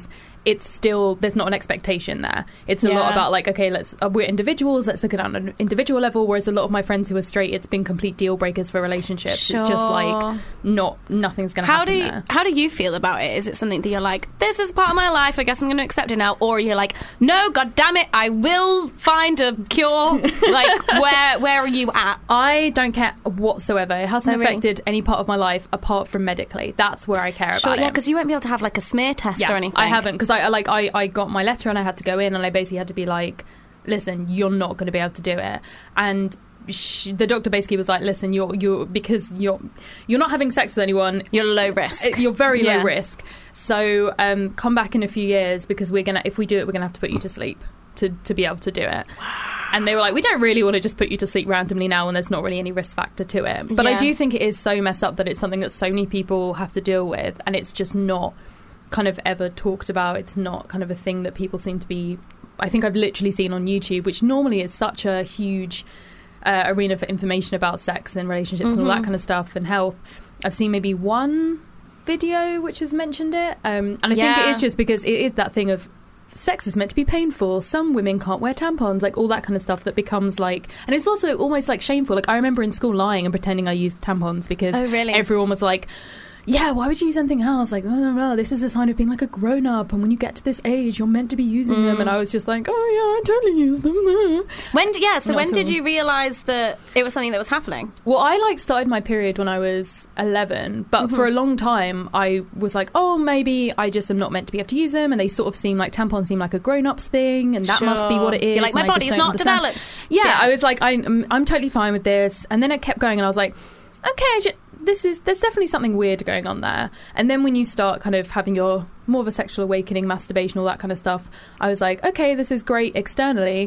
it's still, there's not an expectation there. It's a Yeah. lot about like, okay, let's uh, we're individuals, let's look at it on an individual level, whereas a lot of my friends who are straight, it's been complete deal breakers for relationships. It's just like Sure. not nothing's gonna How happen do you, there. how do you feel about it? Is it something that you're like, this is part of my life, I guess I'm going to accept it now, or you're like, no, god damn it, I will find a cure? Like, where where are you at? I don't care whatsoever. It hasn't Oh, really? affected any part of my life apart from medically. That's where I care Sure, about yeah, it. because you won't be able to have like a smear test Yeah, or anything. I haven't, because I I, like I, I got my letter and I had to go in and I basically had to be like, listen, you're not going to be able to do it. And she, the doctor basically was like, listen, you're you're because you're you're not having sex with anyone, You're low risk. uh, you're very Yeah. low risk. So um, come back in a few years because we're gonna if we do it, we're gonna have to put you to sleep to to be able to do it. And they were like, we don't really want to just put you to sleep randomly now when there's not really any risk factor to it. But I Yeah. do think it is so messed up that it's something that so many people have to deal with, and it's just not kind of ever talked about. It's not kind of a thing that people seem to be. I think I've literally seen on YouTube, which normally is such a huge uh, arena for information about sex and relationships and all that kind of stuff and health. I've seen maybe one video which has mentioned it, um, and I think Yeah. it is just because it is that thing of sex is meant to be painful. Some women can't wear tampons, like all that kind of stuff that becomes like, and it's also almost like shameful. Like I remember in school lying and pretending I used tampons because Oh, really? everyone was like, yeah, why would you use anything else? Like, no, no, no, this is a sign of being like a grown up, and when you get to this age, you're meant to be using them. And I was just like, oh yeah, I totally use them. When d- yeah, so Not when at did all. you realise that it was something that was happening? Well, I like started my period when I was eleven, but Mm-hmm. for a long time I was like, oh, maybe I just am not meant to be able to use them, and they sort of seem like tampons seem like a grown-ups thing, and that must be Sure. what it is. You're like, my and I just body's don't not understand. developed. Yeah, Yeah. I was like, I'm, I'm totally fine with this, and then it kept going, and I was like, okay, I ju- this is there's definitely something weird going on there. And then when you start kind of having your more of a sexual awakening, masturbation, all that kind of stuff, I was like, okay, this is great externally.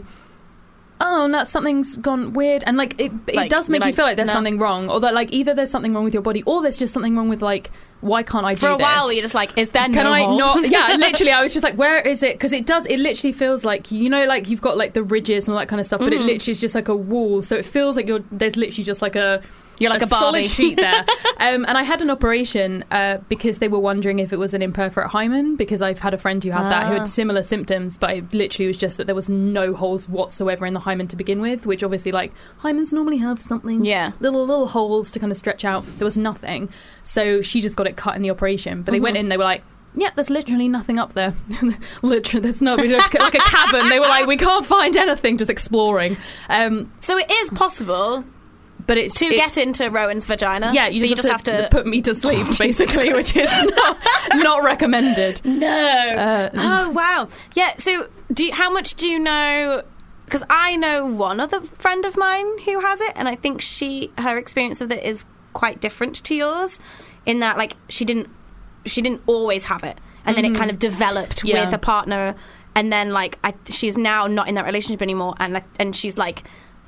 Oh, no, something's gone weird, and like it, it Like, does make like, you feel like there's no. something wrong, or that like either there's something wrong with your body, or there's just something wrong with like why can't I do For a this? while, you're just like, is there Can no I hole? not? Yeah, literally, I was just like, where is it? Because it does. It literally feels like, you know, like you've got like the ridges and all that kind of stuff, but Mm-hmm. it literally is just like a wall. So it feels like you're there's literally just like a You're like a Barbie. solid sheet there. um, and I had an operation uh, because they were wondering if it was an imperforate hymen, because I've had a friend who had that who Ah. had similar symptoms, but it literally was just that there was no holes whatsoever in the hymen to begin with, which obviously like hymens normally have something, Yeah. little little holes to kind of stretch out. There was nothing, so she just got it cut in the operation. But they went in, they were like, yeah, there's literally nothing up there. Literally, there's no, we just, like a cavern. They were like, we can't find anything, just exploring. Um, So it is possible but it's to it's, get into Rowan's vagina. yeah, you but just, have, to, put me to sleep, basically, which is not, not recommended. No. Uh, oh wow. Yeah. So, do you, how much do you know? Because I know one other friend of mine who has it, and I think she her experience with it is quite different to yours, in that like she didn't she didn't always have it, and then it kind of developed Yeah. with a partner, and then like I, she's now not in that relationship anymore, and like, and she's like.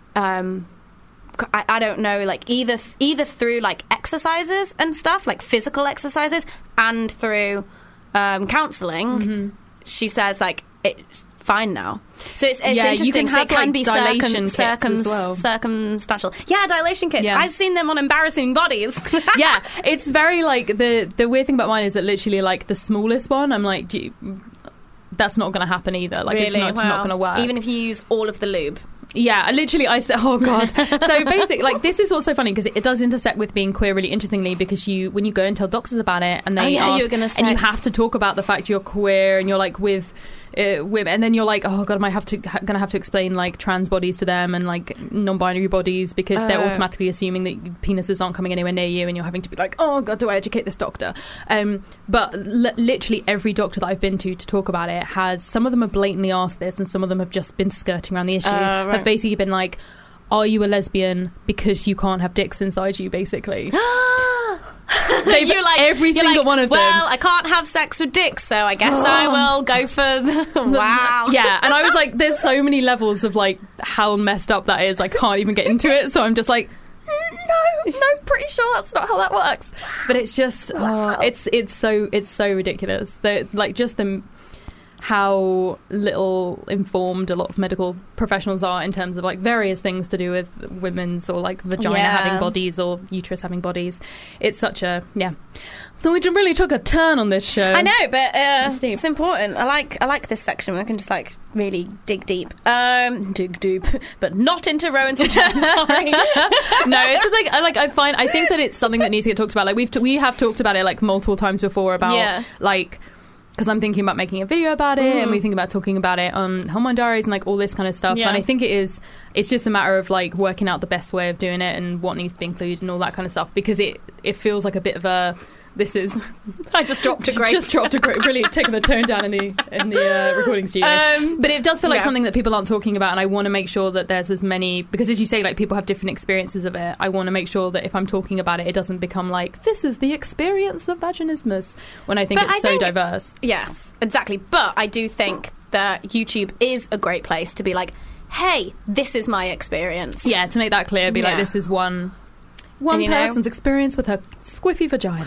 Um, I, I don't know, like either either through like exercises and stuff, like physical exercises, and through um, counselling, Mm-hmm. she says like it's fine now. So it's, it's Yeah, you interesting. can so have, it can like, be dilation circum, kits circum, as well. circumstantial. Yeah, dilation kits. Yeah. I've seen them on embarrassing bodies. Yeah, it's very like the the weird thing about mine is that literally like the smallest one, I'm like, do you, that's not going to happen either. Like it's Really? not, it's Wow. not going to work. Even if you use all of the lube. Yeah, I literally, I said, oh god. So basically, like this is also funny because it, it does intersect with being queer really interestingly, because you, when you go and tell doctors about it, and they Oh, yeah, you ask, were gonna and say. you have to talk about the fact you're queer, and you're like with. Uh, women, and then you're like, oh god, am I have to ha- gonna have to explain like trans bodies to them and like non-binary bodies, because they're Oh. automatically assuming that penises aren't coming anywhere near you, and you're having to be like, oh god, do I educate this doctor? Um, but li- literally every doctor that I've been to to talk about it has, some of them have blatantly asked this, and some of them have just been skirting around the issue. Oh, right. Have basically been like, are you a lesbian because you can't have dicks inside you? Basically. They've- You're like every you're single like, one of them. Well, I can't have sex with dicks, so I guess I will go for the. Wow. Yeah, and I was like, there's so many levels of like how messed up that is. I can't even get into it, so I'm just like, "Mm, no, no, pretty sure that's not how that works. But it's just, oh, it's it's so it's so ridiculous. The like just the how little informed a lot of medical professionals are in terms of like various things to do with women's or like vagina Yeah. having bodies or uterus having bodies. It's such a yeah. So we really took a turn on this show. I know, but uh, It's deep. it's important. I like I like this section where I can just like really dig deep. Um, dig deep, but not into Rowan's vagina. Sorry. No, it's just like I like I find I think that it's something that needs to get talked about. Like we've t- we have talked about it like multiple times before about Yeah. like because I'm thinking about making a video about it, and we think about talking about it on Hormone Diaries and like all this kind of stuff. Yeah. And I think it is it's just a matter of like working out the best way of doing it and what needs to be included and all that kind of stuff, because it it feels like a bit of a this is I just dropped a grape. just dropped a grape, really taking the tone down in the in the uh, recording studio. Um, but it does feel like yeah. something that people aren't talking about, and I want to make sure that there's as many, because as you say, like people have different experiences of it. I want to make sure that if I'm talking about it, it doesn't become like this is the experience of vaginismus when I think But it's I so think- diverse. Yes, exactly. But I do think that YouTube is a great place to be like, hey, this is my experience. Yeah, to make that clear, be like Yeah. this is one. One And, you know- person's experience with her squiffy vagina.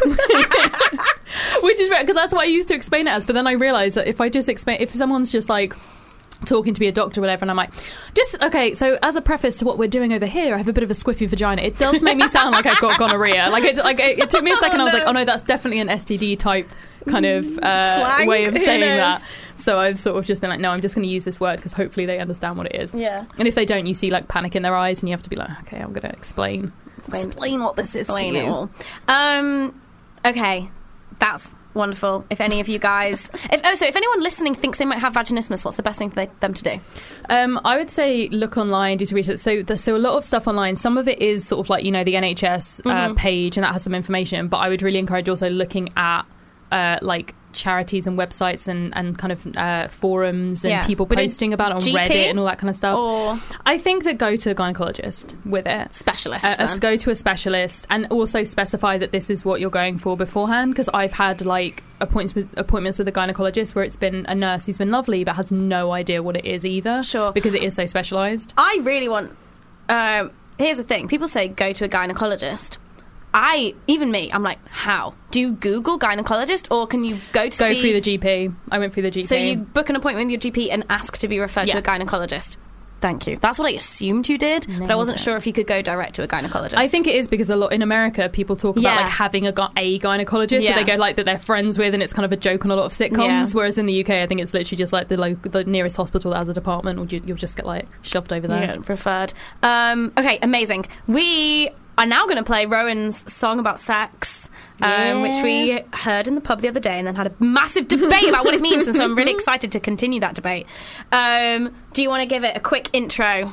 Which is right, because that's what I used to explain it as. But then I realised that if I just explain, if someone's just like talking to be a doctor or whatever, and I'm like, just, okay, so as a preface to what we're doing over here, I have a bit of a squiffy vagina. It does make me sound like I've got gonorrhea. Like, it, like it, it took me a second, I was like, oh no, that's definitely an S T D type kind of uh, Slang? way of Who saying knows? that. So I've sort of just been like, no, I'm just going to use this word because hopefully they understand what it is. Yeah. And if they don't, you see like panic in their eyes, and you have to be like, okay, I'm going to explain. Explain, Explain what this is to explain you. it all. Um, okay, that's wonderful. If any of you guys, if oh, so if anyone listening thinks they might have vaginismus, what's the best thing for them to do? Um, I would say look online, do some research. So, the, so a lot of stuff online. Some of it is sort of like, you know, the N H S uh, Mhm. page, and that has some information. But I would really encourage also looking at uh, like charities and websites and, and kind of uh, forums and Yeah. people But a posting about it on G P Reddit and all that kind of stuff. Or I think that go to a gynecologist with it. specialist? Uh, then. go to a specialist, and also specify that this is what you're going for beforehand, because I've had like appointments with, appointments with a gynecologist where it's been a nurse who's been lovely but has no idea what it is either. Sure. Because it is so specialised. I really want. Um, here's the thing: people say go to a gynecologist. I, even me, I'm like, how? Do you Google gynecologist, or can you go to Go see? through the G P. I went through the G P. So you book an appointment with your G P and ask to be referred Yeah. to a gynecologist. Thank you. That's what I assumed you did, but I wasn't it. sure if you could go direct to a gynecologist. I think it is because a lot in America people talk about Yeah. like having a, gy- a gynecologist Yeah. that they go like that they're friends with, and it's kind of a joke on a lot of sitcoms. Yeah. Whereas in the U K, I think it's literally just like the local, the nearest hospital that has a department, or you, you'll just get like shoved over there. Yeah, preferred. Um, okay, amazing. We are now going to play Rowan's song about sex, um, which we heard in the pub the other day and then had a massive debate about what it means, and so I'm really excited to continue that debate. Um, do you want to give it a quick intro?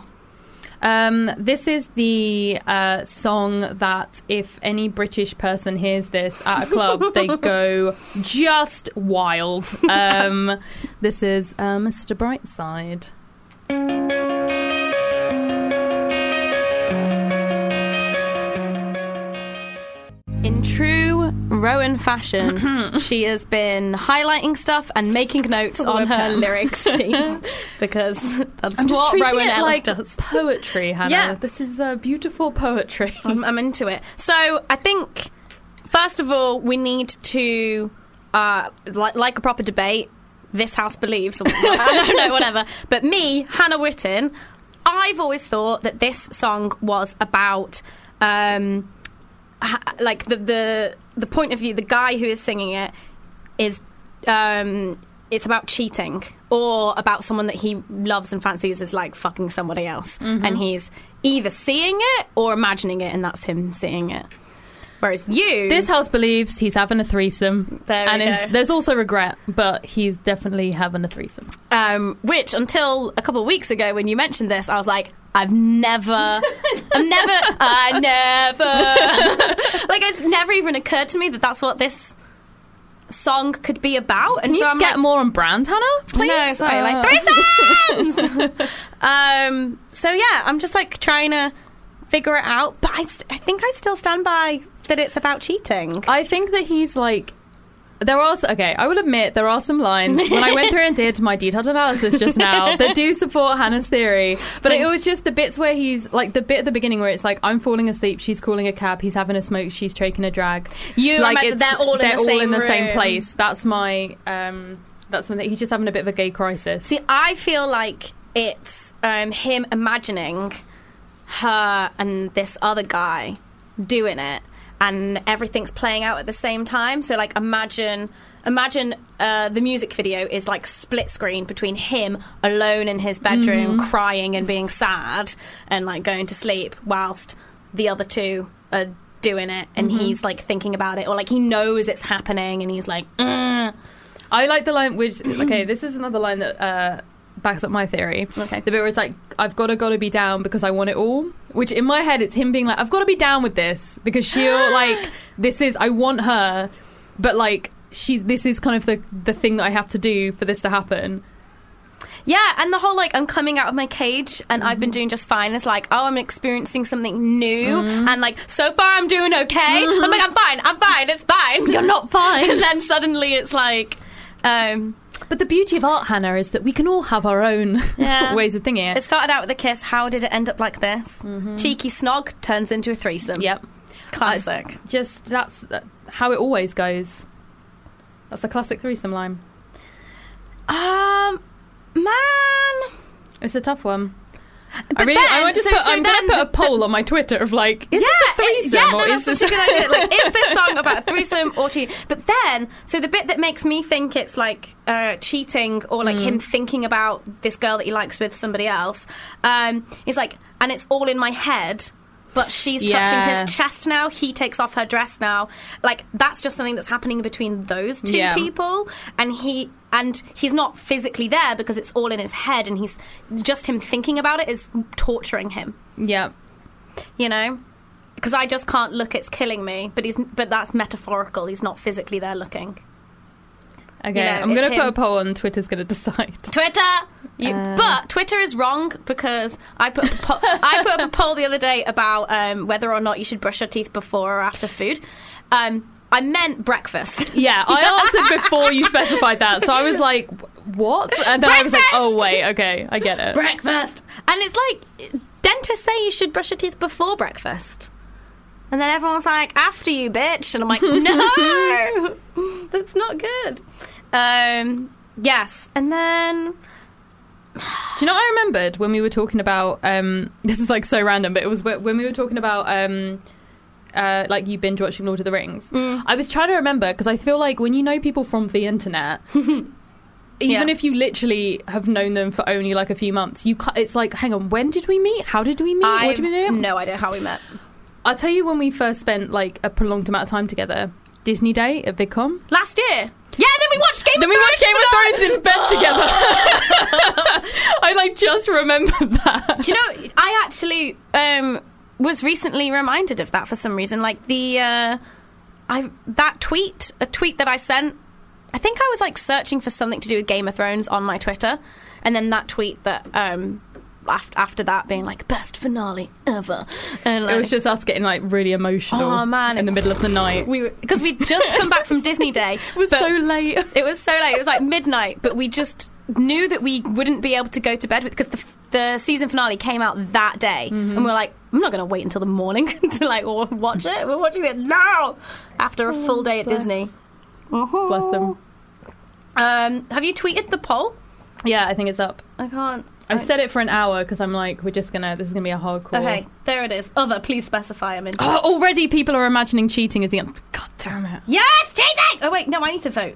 Um, this is the uh, song that if any British person hears this at a club, they go just wild. Um, this is uh, Mister Brightside. In true Rowan fashion, she has been highlighting stuff and making notes For the on her webcam. lyrics sheet because that's I'm just what treating Rowan it Ellis like does. poetry, Hannah. Yeah. This is uh, beautiful poetry. I'm, I'm into it. So I think, first of all, we need to, uh, like, like a proper debate, this house believes, or I don't know, whatever. But me, Hannah Witten, I've always thought that this song was about, um, ha- like the, the the point of view, the guy who is singing it is, um, it's about cheating, or about someone that he loves and fancies as like fucking somebody else, and he's either seeing it or imagining it, and that's him seeing it. Whereas you, This house believes he's having a threesome. There we and is, go. there's also regret, but he's definitely having a threesome. um, which until a couple of weeks ago when you mentioned this, I was like, I've never, I've never, I never, like it's never even occurred to me that that's what this song could be about. And Can so you I'm get like, more on brand, Hannah? Please? no, sorry, Uh, like threesomes. um, so yeah, I'm just like trying to figure it out, but I, st- I think I still stand by that it's about cheating. I think that he's like. There are s- okay. I will admit there are some lines when I went through and did my detailed analysis just now that do support Hannah's theory, but it was just the bits where he's like the bit at the beginning where it's like I'm falling asleep, she's calling a cab, he's having a smoke, she's taking a drag. You like remember it's- they're all in they're the all same in the same room. place. That's my um, that's something he's just having a bit of a gay crisis. See, I feel like it's um, him imagining her and this other guy doing it, and everything's playing out at the same time. So, like, imagine, imagine uh, the music video is like split screen between him alone in his bedroom, mm-hmm. crying and being sad, and like going to sleep, whilst the other two are doing it, and mm-hmm. he's like thinking about it, or like he knows it's happening, and he's like, Ugh. I like the line which okay, this is another line that uh, backs up my theory. Okay, the bit where it's like, I've got to got to be down because I want it all. Which in my head, it's him being like, I've got to be down with this because she'll like, this is I want her, but like she's this is kind of the the thing that I have to do for this to happen. Yeah, and the whole, like, I'm coming out of my cage and mm-hmm. I've been doing just fine. It's like, oh, I'm experiencing something new. Mm-hmm. And, like, so far I'm doing okay. Mm-hmm. I'm like, I'm fine, I'm fine, it's fine. You're not fine. And then suddenly it's like... Um, but the beauty of art, Hannah, is that we can all have our own yeah. ways of thinking it. It started out with a kiss. How did it end up like this? Mm-hmm. Cheeky snog turns into a threesome. Yep. Classic. Uh, just, that's uh, how it always goes. That's a classic threesome line. Um... Man, it's a tough one. But I really, then, I want to so, put, so I'm going to put a poll on my Twitter of like, is yeah, this a threesome? Yeah, no, or that's is such this a good idea. Like, is this song about a threesome or cheating? But then, so the bit that makes me think it's like uh, cheating or like mm. him thinking about this girl that he likes with somebody else, um, is like, and it's all in my head. But she's touching yeah. his chest now. He takes off her dress now. Like, that's just something that's happening between those two yeah. people. And he and he's not physically there because it's all in his head. And he's just him thinking about it is torturing him. Yeah, you know, because I just can't look. It's killing me. But he's but that's metaphorical. He's not physically there looking. Okay, you know, I'm going to put him. a poll and Twitter's going to decide. Twitter! You, uh, but Twitter is wrong because I put up a po- I put up a poll the other day about um, whether or not you should brush your teeth before or after food. Um, I meant breakfast. Yeah, I answered before you specified that, so I was like, what? And then breakfast! I was like, oh, wait, okay, I get it. Breakfast! And it's like, dentists say you should brush your teeth before breakfast. And then everyone's like, after you, bitch. And I'm like, no, that's not good. Um, yes. And then... Do you know what I remembered when we were talking about... Um, this is like so random, but it was when we were talking about... Um, uh, like you binge watching Lord of the Rings. Mm. I was trying to remember, because I feel like when you know people from the internet... Even yeah. if you literally have known them for only like a few months, you ca- it's like, hang on, when did we meet? How did we meet? I what did we do? have no idea how we met. I'll tell you when we first spent like a prolonged amount of time together. Disney Day at VidCon. Last year. Yeah, then we watched Game then of Thrones. Then we watched Game of Thrones in bed together. I like just remembered that. Do you know, I actually um, was recently reminded of that for some reason. Like the, uh, I that tweet, a tweet that I sent, I think I was like searching for something to do with Game of Thrones on my Twitter. And then that tweet that... Um, After, after that being like best finale ever, and like, it was just us getting like really emotional. Oh man, in the middle of the night, we because we'd just come back from Disney Day. It was so late. It was so late. It was like midnight, but we just knew that we wouldn't be able to go to bed because the, the season finale came out that day, mm-hmm. and we were like, I'm not going to wait until the morning to like watch it. We're watching it now after a full day at Bless. Disney. Uh-huh. Bless them. Um, have you tweeted the poll? Yeah, I think it's up. I can't. I've set it for an hour because I'm like, we're just gonna. This is gonna be a hardcore. Okay, there it is. Other, please specify. I'm in. Oh, already people are imagining cheating as the answer. God damn it. Yes, cheating. Oh wait, no, I need to vote.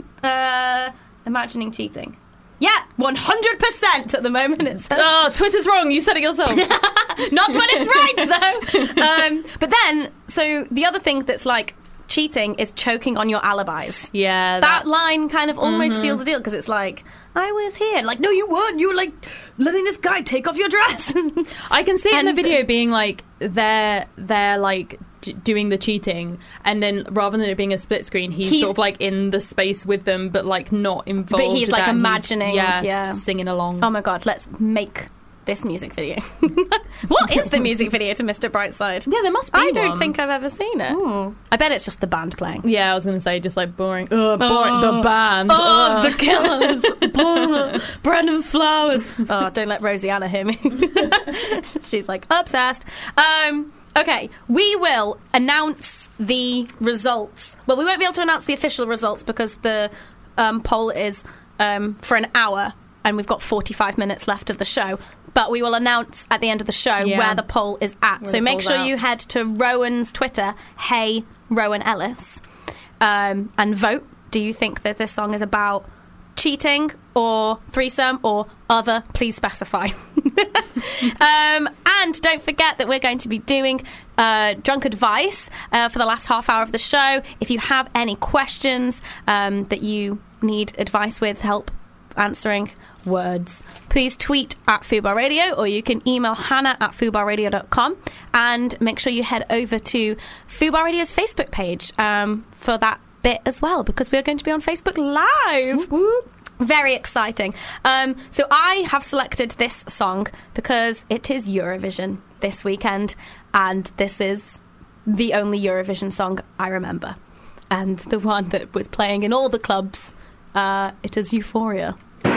uh, imagining cheating. Yeah, one hundred percent at the moment. It's oh, Twitter's wrong. You said it yourself. Not when it's right though. um, but then, so the other thing that's like cheating is choking on your alibis. Yeah, that line kind of almost mm-hmm. seals the deal because it's like, I was here. Like, no, you weren't. You were like letting this guy take off your dress. I can see it and, in the video being like they're they're like d- doing the cheating, and then rather than it being a split screen, he's, he's sort of like in the space with them, but like not involved. But he's like that. imagining, he's, yeah, yeah, singing along. Oh my god, let's make this music video. What is the music video to Mister Brightside? Yeah, there must be I don't one. think I've ever seen it. Ooh. I bet it's just the band playing. Yeah, I was going to say just like boring. Ugh, boring. Oh, the band. Oh, Ugh. the Killers. Brandon Flowers. Oh, don't let Rosanna hear me. She's like obsessed. Um, okay, we will announce the results. Well, we won't be able to announce the official results because the um, poll is um, for an hour, and we've got forty-five minutes left of the show. But we will announce at the end of the show Yeah. where the poll is at. Where so the make poll's sure at. you head to Rowan's Twitter, Hey Rowan Ellis, um, and vote. Do you think that this song is about cheating or threesome or other? Please specify. um, and don't forget that we're going to be doing uh, drunk advice uh, for the last half hour of the show. If you have any questions um, that you need advice with, help answering words, please tweet at Fubar Radio, or you can email Hannah at fubar radio dot com, and make sure you head over to Fubar Radio's Facebook page um, for that bit as well, because we're going to be on Facebook Live. Whoop. Very exciting. Um, so I have selected this song because it is Eurovision this weekend, and this is the only Eurovision song I remember, and the one that was playing in all the clubs. Uh, it is Euphoria.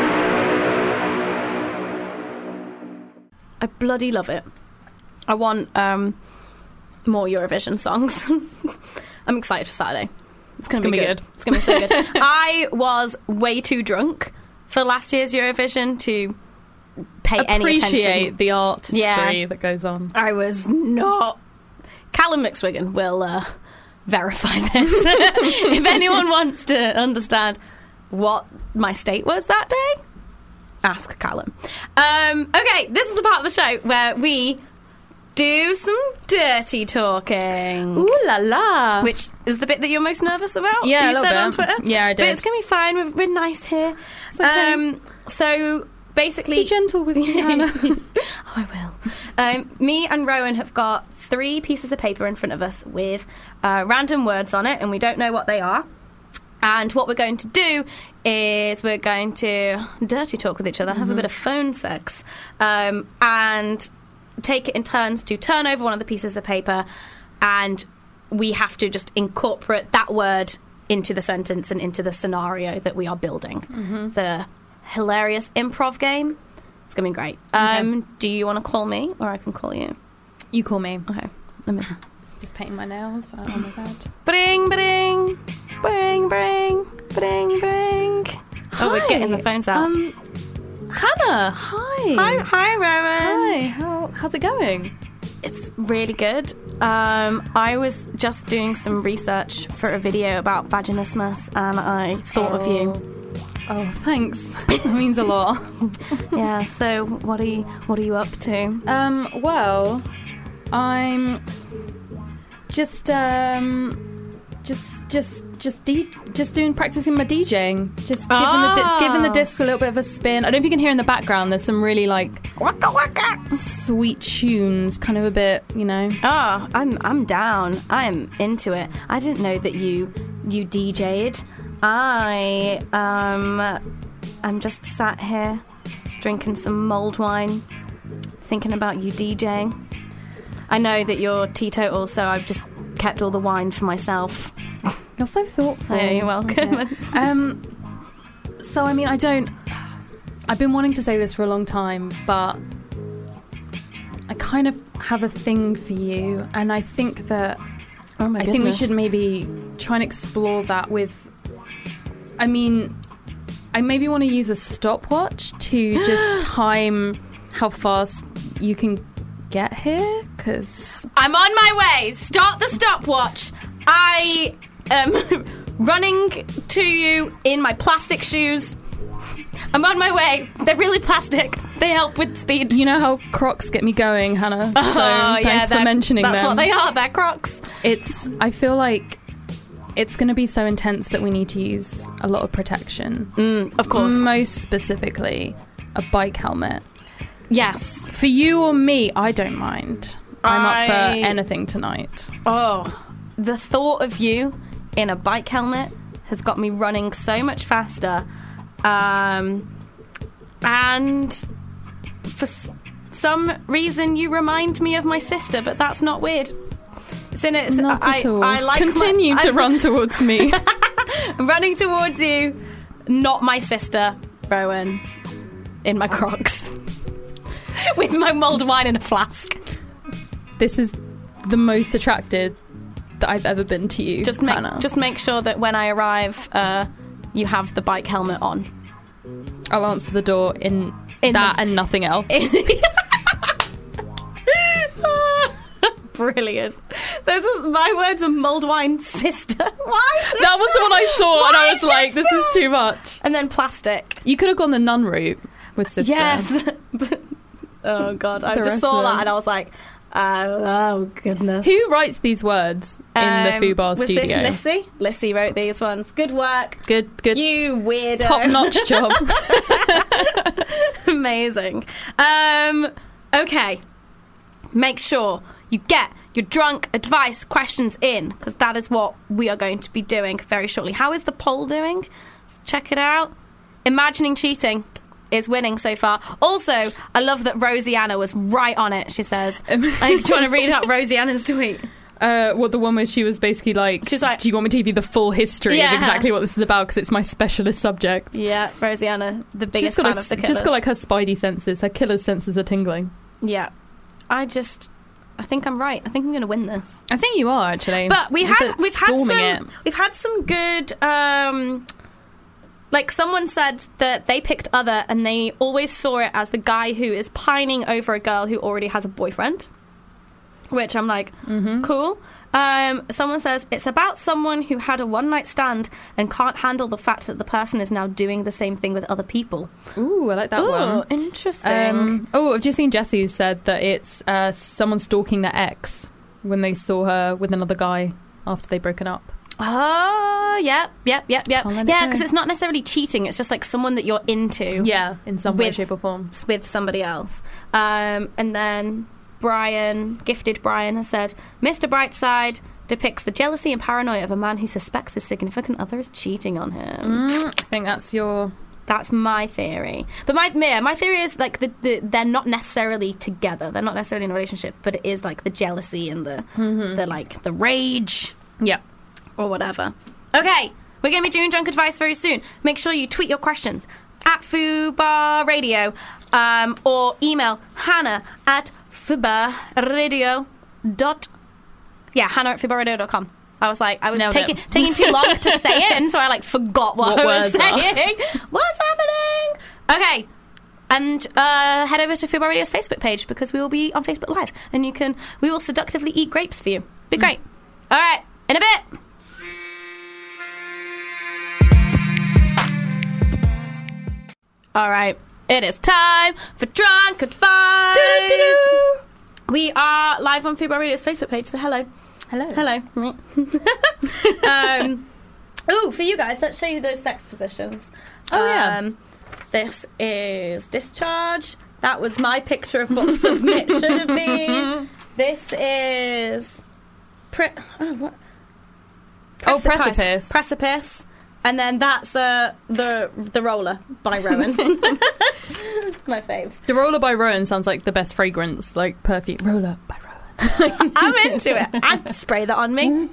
I bloody love it. I want um, more Eurovision songs. I'm excited for Saturday. It's going to be, be good. good. It's going to be so good. I was way too drunk for last year's Eurovision to pay any attention. Appreciate the artistry Yeah. that goes on. I was not. Callum McSwiggan will uh, verify this. If anyone wants to understand what my state was that day, ask Callum. Um, okay, this is the part of the show where we do some dirty talking. Ooh la la. Which is the bit that you're most nervous about? Yeah, you a little said bit. on Twitter. Yeah, I did. But it's going to be fine. We're, we're nice here. okay. Um, so basically... Be gentle with me, Hannah. Oh, I will. Um, me and Rowan have got three pieces of paper in front of us with uh, random words on it, and we don't know what they are. And what we're going to do is we're going to dirty talk with each other, have a bit of phone sex, um, and take it in turns to turn over one of the pieces of paper, and we have to just incorporate that word into the sentence and into the scenario that we are building. The hilarious improv game. It's going to be great. Um, do you want to call me, or I can call you? You call me. Okay. Let me... Just painting my nails uh, on my bed. Bring, bring, bring, bring, bring, bring. Oh, we're getting the phones out. Um, Hannah, hi. hi, hi, Rowan. Hi. How how's it going? It's really good. Um, I was just doing some research for a video about vaginismus, and I thought of you. Oh, thanks. That means a lot. Yeah. So, what are you? What are you up to? Um, well, I'm just um, just just just de- just doing practicing my DJing. Just giving Oh. the di- giving the disc a little bit of a spin. I don't know if you can hear in the background. There's some really like Waka waka. sweet tunes, kind of a bit, you know. Oh, I'm I'm down. I'm into it. I didn't know that you you D J'd. I um I'm just sat here drinking some mulled wine, thinking about you DJing. I know that you're teetotal, so I've just kept all the wine for myself. You're so thoughtful. Yeah, you're welcome. Yeah. Um, so, I mean, I don't... I've been wanting to say this for a long time, but I kind of have a thing for you, and I think that... Oh my I goodness. think we should maybe try and explore that with... I mean, I maybe want to use a stopwatch to just time how fast you can get here, because... I'm on my way. Start the stopwatch. I am running to you in my plastic shoes. I'm on my way. They're really plastic. They help with speed. You know how Crocs get me going, Hannah? Oh, So yeah, thanks for they're- mentioning that's them. what they are. They're Crocs. It's. I feel like it's going to be so intense that we need to use a lot of protection. Mm, of course. Most specifically, a bike helmet. Yes. For you or me, I don't mind. I'm up I- for anything tonight. Oh, the thought of you in a bike helmet has got me running so much faster. Um, and for s- some reason, you remind me of my sister, but that's not weird. It's in it. Not I, at all. I like Continue my, to I'm run towards me. running towards you. Not my sister, Rowan, in my Crocs, with my mulled wine in a flask. This is the most attracted that I've ever been to you, Just make Hannah. just make sure that when I arrive, uh, you have the bike helmet on. I'll answer the door in, In that the- and nothing else. Brilliant. Those are my words of mulled wine sister. Why? Sister? That was the one I saw, and Why I was like, this is too much. And then plastic. You could have gone the nun route with sister. Yes. Oh god, I The just rest saw of that them. and I was like, oh, oh goodness. Who writes these words in the Um, Fubar was studio? this Lissy? Lissy wrote these ones. Good work. Good, good. You weirdo. Top-notch job. Amazing. Um, okay. Make sure you get your drunk advice questions in, because that is what we are going to be doing very shortly. How is the poll doing? Let's check it out. Imagining cheating is winning so far. Also, I love that Rosianna was right on it. She says, I, do you want to read out Rosianna's tweet? Uh, what the one where she was basically like, She's like, do you want me to give you the full history Yeah. of exactly what this is about? Because it's my specialist subject. Yeah, Rosianna, the She's biggest got, fan a, of the Killers. just got like her spidey senses. Her killer's senses are tingling. Yeah. I just... I think I'm right. I think I'm going to win this. I think you are, actually. But we With had it we've had some storming it. we've had some good um like someone said that they picked Other and they always saw it as the guy who is pining over a girl who already has a boyfriend, which I'm like, Mm-hmm. cool. Um, someone says it's about someone who had a one night stand and can't handle the fact that the person is now doing the same thing with other people. Ooh, I like that Ooh, one. interesting. Um, oh, I've just seen Jessie said that it's uh, someone stalking their ex when they saw her with another guy after they'd broken up. Oh, yep, yep, yep, yep. Can't let it Yeah, go. because it's not necessarily cheating. It's just like someone that you're into. Yeah, in some way, With- shape, or form. With somebody else. Um, and then Brian, gifted Brian, has said, Mister Brightside depicts the jealousy and paranoia of a man who suspects his significant other is cheating on him. Mm, I think that's your. That's my theory. But my yeah, my theory is like the, the they're not necessarily together. They're not necessarily in a relationship, but it is like the jealousy and the Mm-hmm. the like the rage. Yeah. Or whatever. Okay, we're going to be doing drunk advice very soon. Make sure you tweet your questions at Fubar Radio um, or email Hannah at Fubar Radio dot yeah Hannah at Fubar Radio dot com. I was like, I was Nailed taking it. taking too long to say it, and so I like forgot what, What I was words are. saying. What's happening? Okay. And uh, head over to Fubar Radio's Facebook page because we will be on Facebook Live, and you can we will seductively eat grapes for you. Be great. All right, in a bit. All right, it is time for Drunk Advice. Doo-doo-doo-doo. We are live on Fubar Radio's Facebook page, so hello. Hello. Hello. um, ooh, for you guys, let's show you those sex positions. Oh, yeah. Um, this is discharge. That was my picture of what submit should have been. This is... Pre- oh, what? Oh, precipice. Precipice. And then that's uh, the the roller by Rowan. My faves. The Roller by Rowan sounds like the best fragrance, like perfume. Roller by Rowan. I'm into it. I'd spray that on me.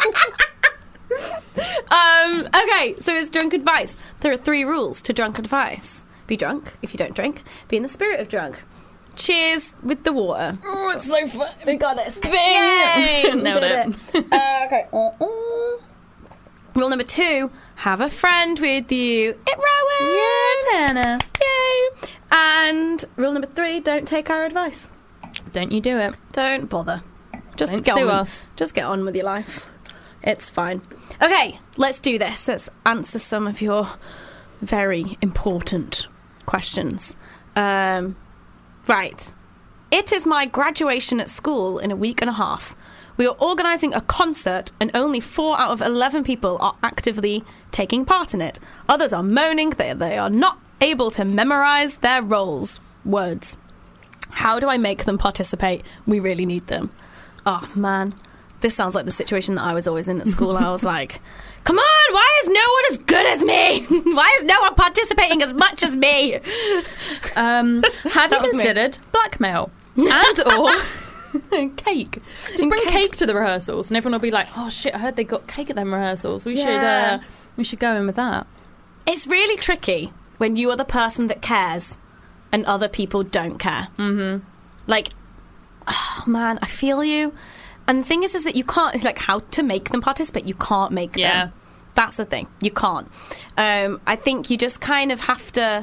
um, okay, so it's drunk advice. There are three rules to drunk advice. Be drunk if you don't drink. Be in the spirit of drunk. Cheers with the water. Oh, it's so fun. We got it. Yay! Nailed Did it. Uh, okay. Uh-uh. Rule number two, have a friend with you. It Rowan! Yeah, Tana. Yay! And rule number three, don't take our advice. Don't you do it. Don't bother. Just Don't get sue on with, us. Just get on with your life. It's fine. Okay, let's do this. Let's answer some of your very important questions. Um, right. It is my graduation at school in a week and a half. We are organising a concert and only four out of eleven people are actively taking part in it. Others are moaning that they are not able to memorise their roles. Words. How do I make them participate? We really need them. Oh, man. This sounds like the situation that I was always in at school. I was like, come on, why is no one as good as me? Why is no one participating as much as me? Um, have you That was me. considered blackmail? And or cake? Just And bring cake. cake. to the rehearsals, and everyone will be like, "Oh shit! I heard they got cake at them rehearsals. We Yeah. should, uh, we should go in with that." It's really tricky when you are the person that cares and other people don't care. Mm-hmm. Like, oh, man, I feel you. And the thing is, is that you can't, like, how to make them participate. You can't make Yeah. them. That's the thing. You can't. Um, I think you just kind of have to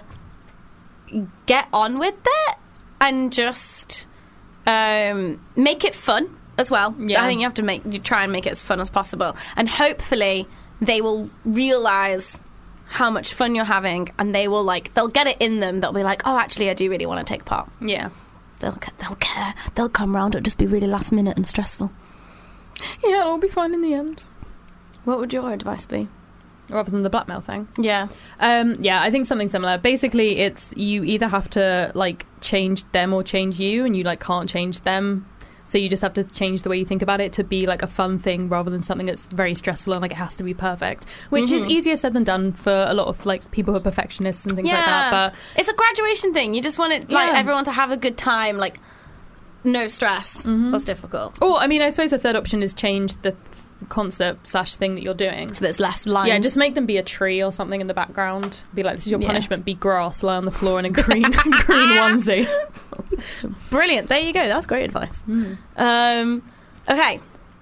get on with it and just um, make it fun as well. Yeah. I think you have to make you try and make it as fun as possible, and hopefully they will realise how much fun you're having, and they will like they'll get it in them. They'll be like, oh, actually, I do really want to take part. Yeah. They'll they'll care. They'll come round. It'll just be really last minute and stressful. Yeah, it'll be fine in the end. What would your advice be? Rather than the blackmail thing. Yeah. Um, yeah, I think something similar. Basically, it's you either have to like change them or change you, and you like can't change them. So you just have to change the way you think about it to be like a fun thing rather than something that's very stressful and like it has to be perfect, which Mm-hmm. is easier said than done for a lot of like people who are perfectionists and things like that. But it's a graduation thing. You just want it like Yeah. everyone to have a good time, like no stress. Mhm. That's difficult. or I mean, I suppose the third option is change the concert slash thing that you're doing. So there's less lines. Yeah, just make them be a tree or something in the background. Be like, this is your Yeah. punishment. Be grass, lie on the floor in a green green onesie. brilliant. There you go. That's great advice. Um, okay.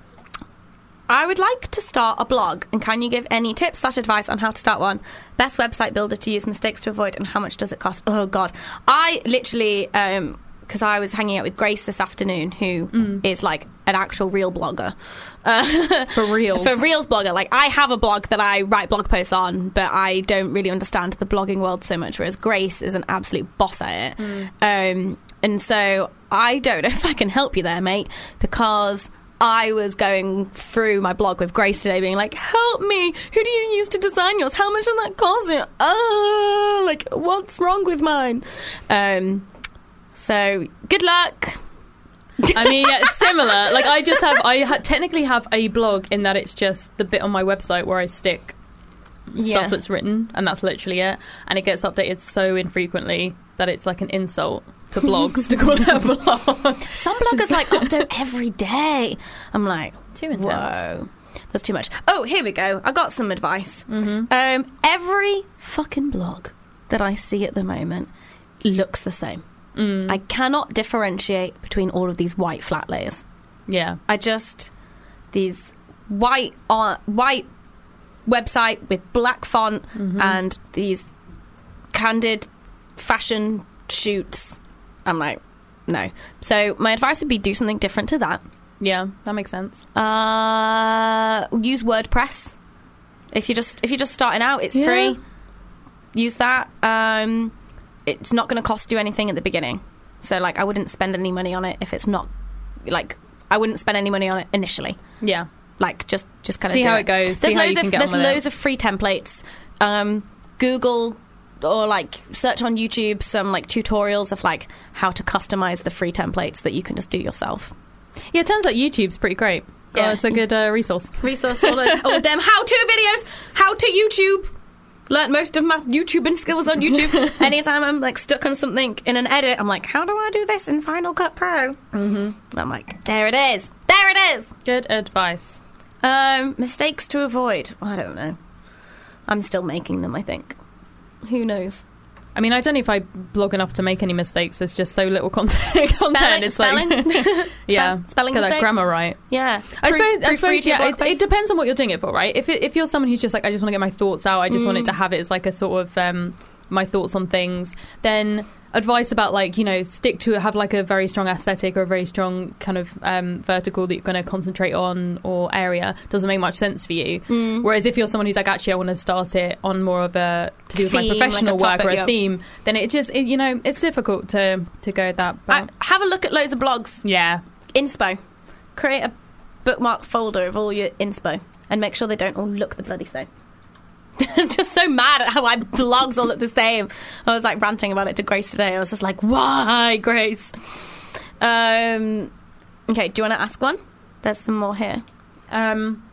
I would like to start a blog, and can you give any tips slash advice on how to start one? Best website builder to use, mistakes to avoid, and how much does it cost? Oh God, I literally um because I was hanging out with Grace this afternoon, who is like an actual real blogger. Uh, For reals. For reals blogger. Like, I have a blog that I write blog posts on, but I don't really understand the blogging world so much, whereas Grace is an absolute boss at it. Um, and so I don't know if I can help you there, mate, because I was going through my blog with Grace today being like, help me, who do you use to design yours? How much does that cost you? Oh, like, what's wrong with mine? Um, so, good luck. I mean, yeah, it's similar. Like, I just have, I ha- technically have a blog in that it's just the bit on my website where I stick Yeah. stuff that's written, and that's literally it. And it gets updated so infrequently that it's like an insult to blogs to call it a blog. Some bloggers like update every day. I'm like, Too intense. whoa, that's too much. Oh, here we go. I got some advice. Mm-hmm. Um, every fucking blog that I see at the moment looks the same. Mm. I cannot differentiate between all of these white flat layers. Yeah. I just these white on white website with black font Mm-hmm. and these candid fashion shoots. I'm like, no. So my advice would be do something different to that. Yeah, that makes sense. Uh, use WordPress. If you just if you're just starting out, it's Yeah. free. Use that. Um, it's not going to cost you anything at the beginning. So like, I wouldn't spend any money on it if it's not like I wouldn't spend any money on it initially. Yeah. Like just just kind of See do how it goes. See There's how loads you can of get there's on with it. loads of free templates. Um, Google or like search on YouTube some like tutorials of like how to customize the free templates that you can just do yourself. Yeah, it turns out YouTube's pretty great. Yeah, Yeah. it's a good uh, resource. Resource all those all them how-to videos, how to YouTube. Learned most of my YouTubing skills on YouTube. Anytime I'm like stuck on something in an edit, I'm like, how do I do this in Final Cut Pro? Mm-hmm. I'm like, there it is, there it is. Good advice. Um, mistakes to avoid. I don't know. I'm still making them, I think. Who knows? I mean, I don't know if I blog enough to make any mistakes. There's just so little content. content. Spelling- It's spelling? like, yeah, Spell- spelling get that mistakes? grammar right. Yeah. I Proof- suppose, I proofread suppose your yeah, blog it, it post. depends on what you're doing it for, right? If it, if you're someone who's just like, I just want to get my thoughts out, I just want it to have it as like a sort of um, my thoughts on things, then advice about like, you know, stick to have like a very strong aesthetic or a very strong kind of um, vertical that you're going to concentrate on or area doesn't make much sense for you. Mm. Whereas if you're someone who's like, actually I want to start it on more of a to do with my Theme, like a professional work topic, or a yeah. theme, then it just it, you know, it's difficult to to go that. But I, have a look at loads of blogs. yeah, Inspo. Create a bookmark folder of all your inspo and make sure they don't all look the bloody same. I'm just so mad at how my blogs all look the same. I was like ranting about it to Grace today. I was just like, why, Grace? Um, okay, do you want to ask one? There's some more here. Um.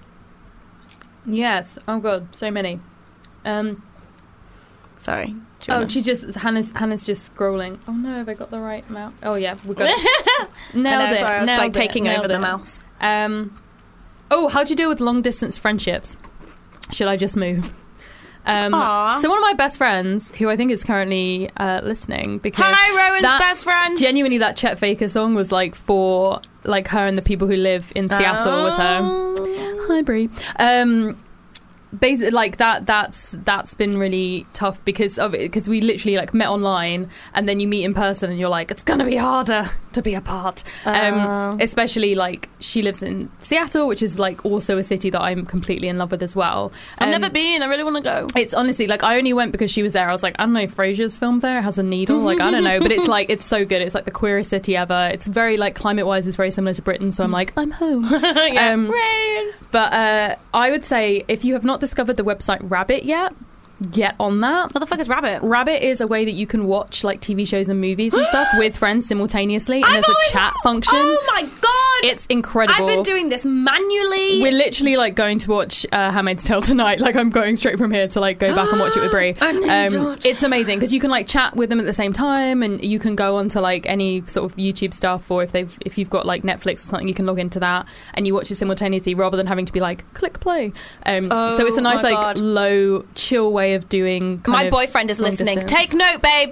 Yes. Oh god, so many. Um. Sorry. Do you Oh, wanna- she just Hannah's Hannah's just scrolling. Oh no, have I got the right mouse? Oh yeah, we got it. I Nailed know, it. sorry, I was nailed like it, taking nailed over the it. mouse. Um. Oh, how do you deal with long distance friendships? Should I just move? Um, Aw. so one of my best friends, who I think is currently uh, listening, because Hi, Rowan's that- best friend. genuinely that Chet Faker song was like for like her and the people who live in Seattle with her. Oh. Hi, Brie. Um, basically, like that. That's that's been really tough because of it. Because we literally like met online, and then you meet in person, and you're like, it's gonna be harder to be apart. Uh. Um, especially like she lives in Seattle, which is like also a city that I'm completely in love with as well. I've Um, never been. I really want to go. It's honestly like I only went because she was there. I was like, I don't know, Frasier's filmed there. It has a needle. Like I don't know, but it's like it's so good. It's like the queerest city ever. It's very like climate wise, it's very similar to Britain. So I'm like, I'm home. yeah. Um, but uh, I would say if you have not discovered the website Rabbit yet, get on that. What the fuck is Rabbit? Rabbit is a way that you can watch like T V shows and movies and stuff with friends simultaneously, and I've there's a always- chat function. Oh my god! It's incredible. I've been doing this manually. We're literally like going to watch uh, Handmaid's Tale tonight. Like I'm going straight from here to like go back and watch it with Brie. I need to watch it's amazing because you can like chat with them at the same time, and you can go onto like any sort of YouTube stuff, or if they've if you've got like Netflix or something, you can log into that and you watch it simultaneously rather than having to be like click play. Um, Oh so it's a nice my like God. low chill way of doing. kind My of boyfriend is long listening. distance. Take note, babe.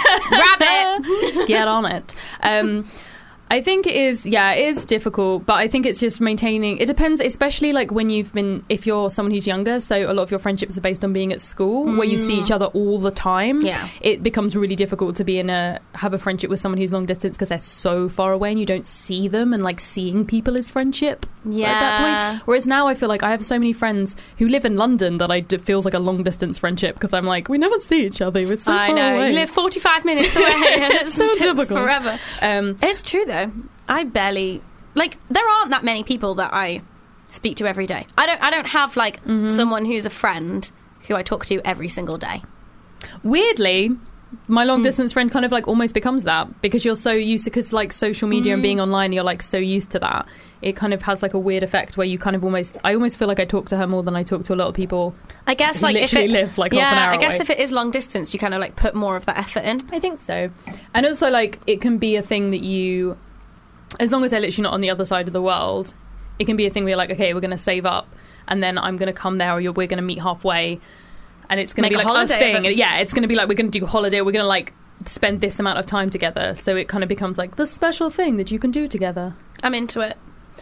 Rabbit. Get on it. Um, I think it is, yeah, it is difficult, but I think it's just maintaining. It depends, especially like when you've been, if you're someone who's younger. So a lot of your friendships are based on being at school, where you see each other all the time. Yeah. It becomes really difficult to be in a have a friendship with someone who's long distance because they're so far away and you don't see them, and like seeing people is friendship. At that Yeah. point. Whereas now I feel like I have so many friends who live in London that I d- feels like a long distance friendship because I'm like, we never see each other. We're so I far know. away. You live forty-five minutes away. It's so It's typical. forever. Um, It's true though. I barely like. There aren't that many people that I speak to every day. I don't. I don't have like someone who's a friend who I talk to every single day. Weirdly, my long distance friend kind of like almost becomes that because you're so used to, because like social media and being online, you're like so used to that. It kind of has like a weird effect where you kind of almost, I almost feel like I talk to her more than I talk to a lot of people. I guess who like if literally it, live like yeah, half an hour I guess away. if it is long distance, you kind of like put more of that effort in. I think so. And also like it can be a thing that you, as long as they're literally not on the other side of the world, it can be a thing where you're like, okay, we're going to save up and then I'm going to come there, or you're, we're going to meet halfway, and it's going to Make be a like holiday a of thing. it. Yeah, it's going to be like we're going to do a holiday, we're going to like spend this amount of time together, so it kind of becomes like the special thing that you can do together. I'm into it.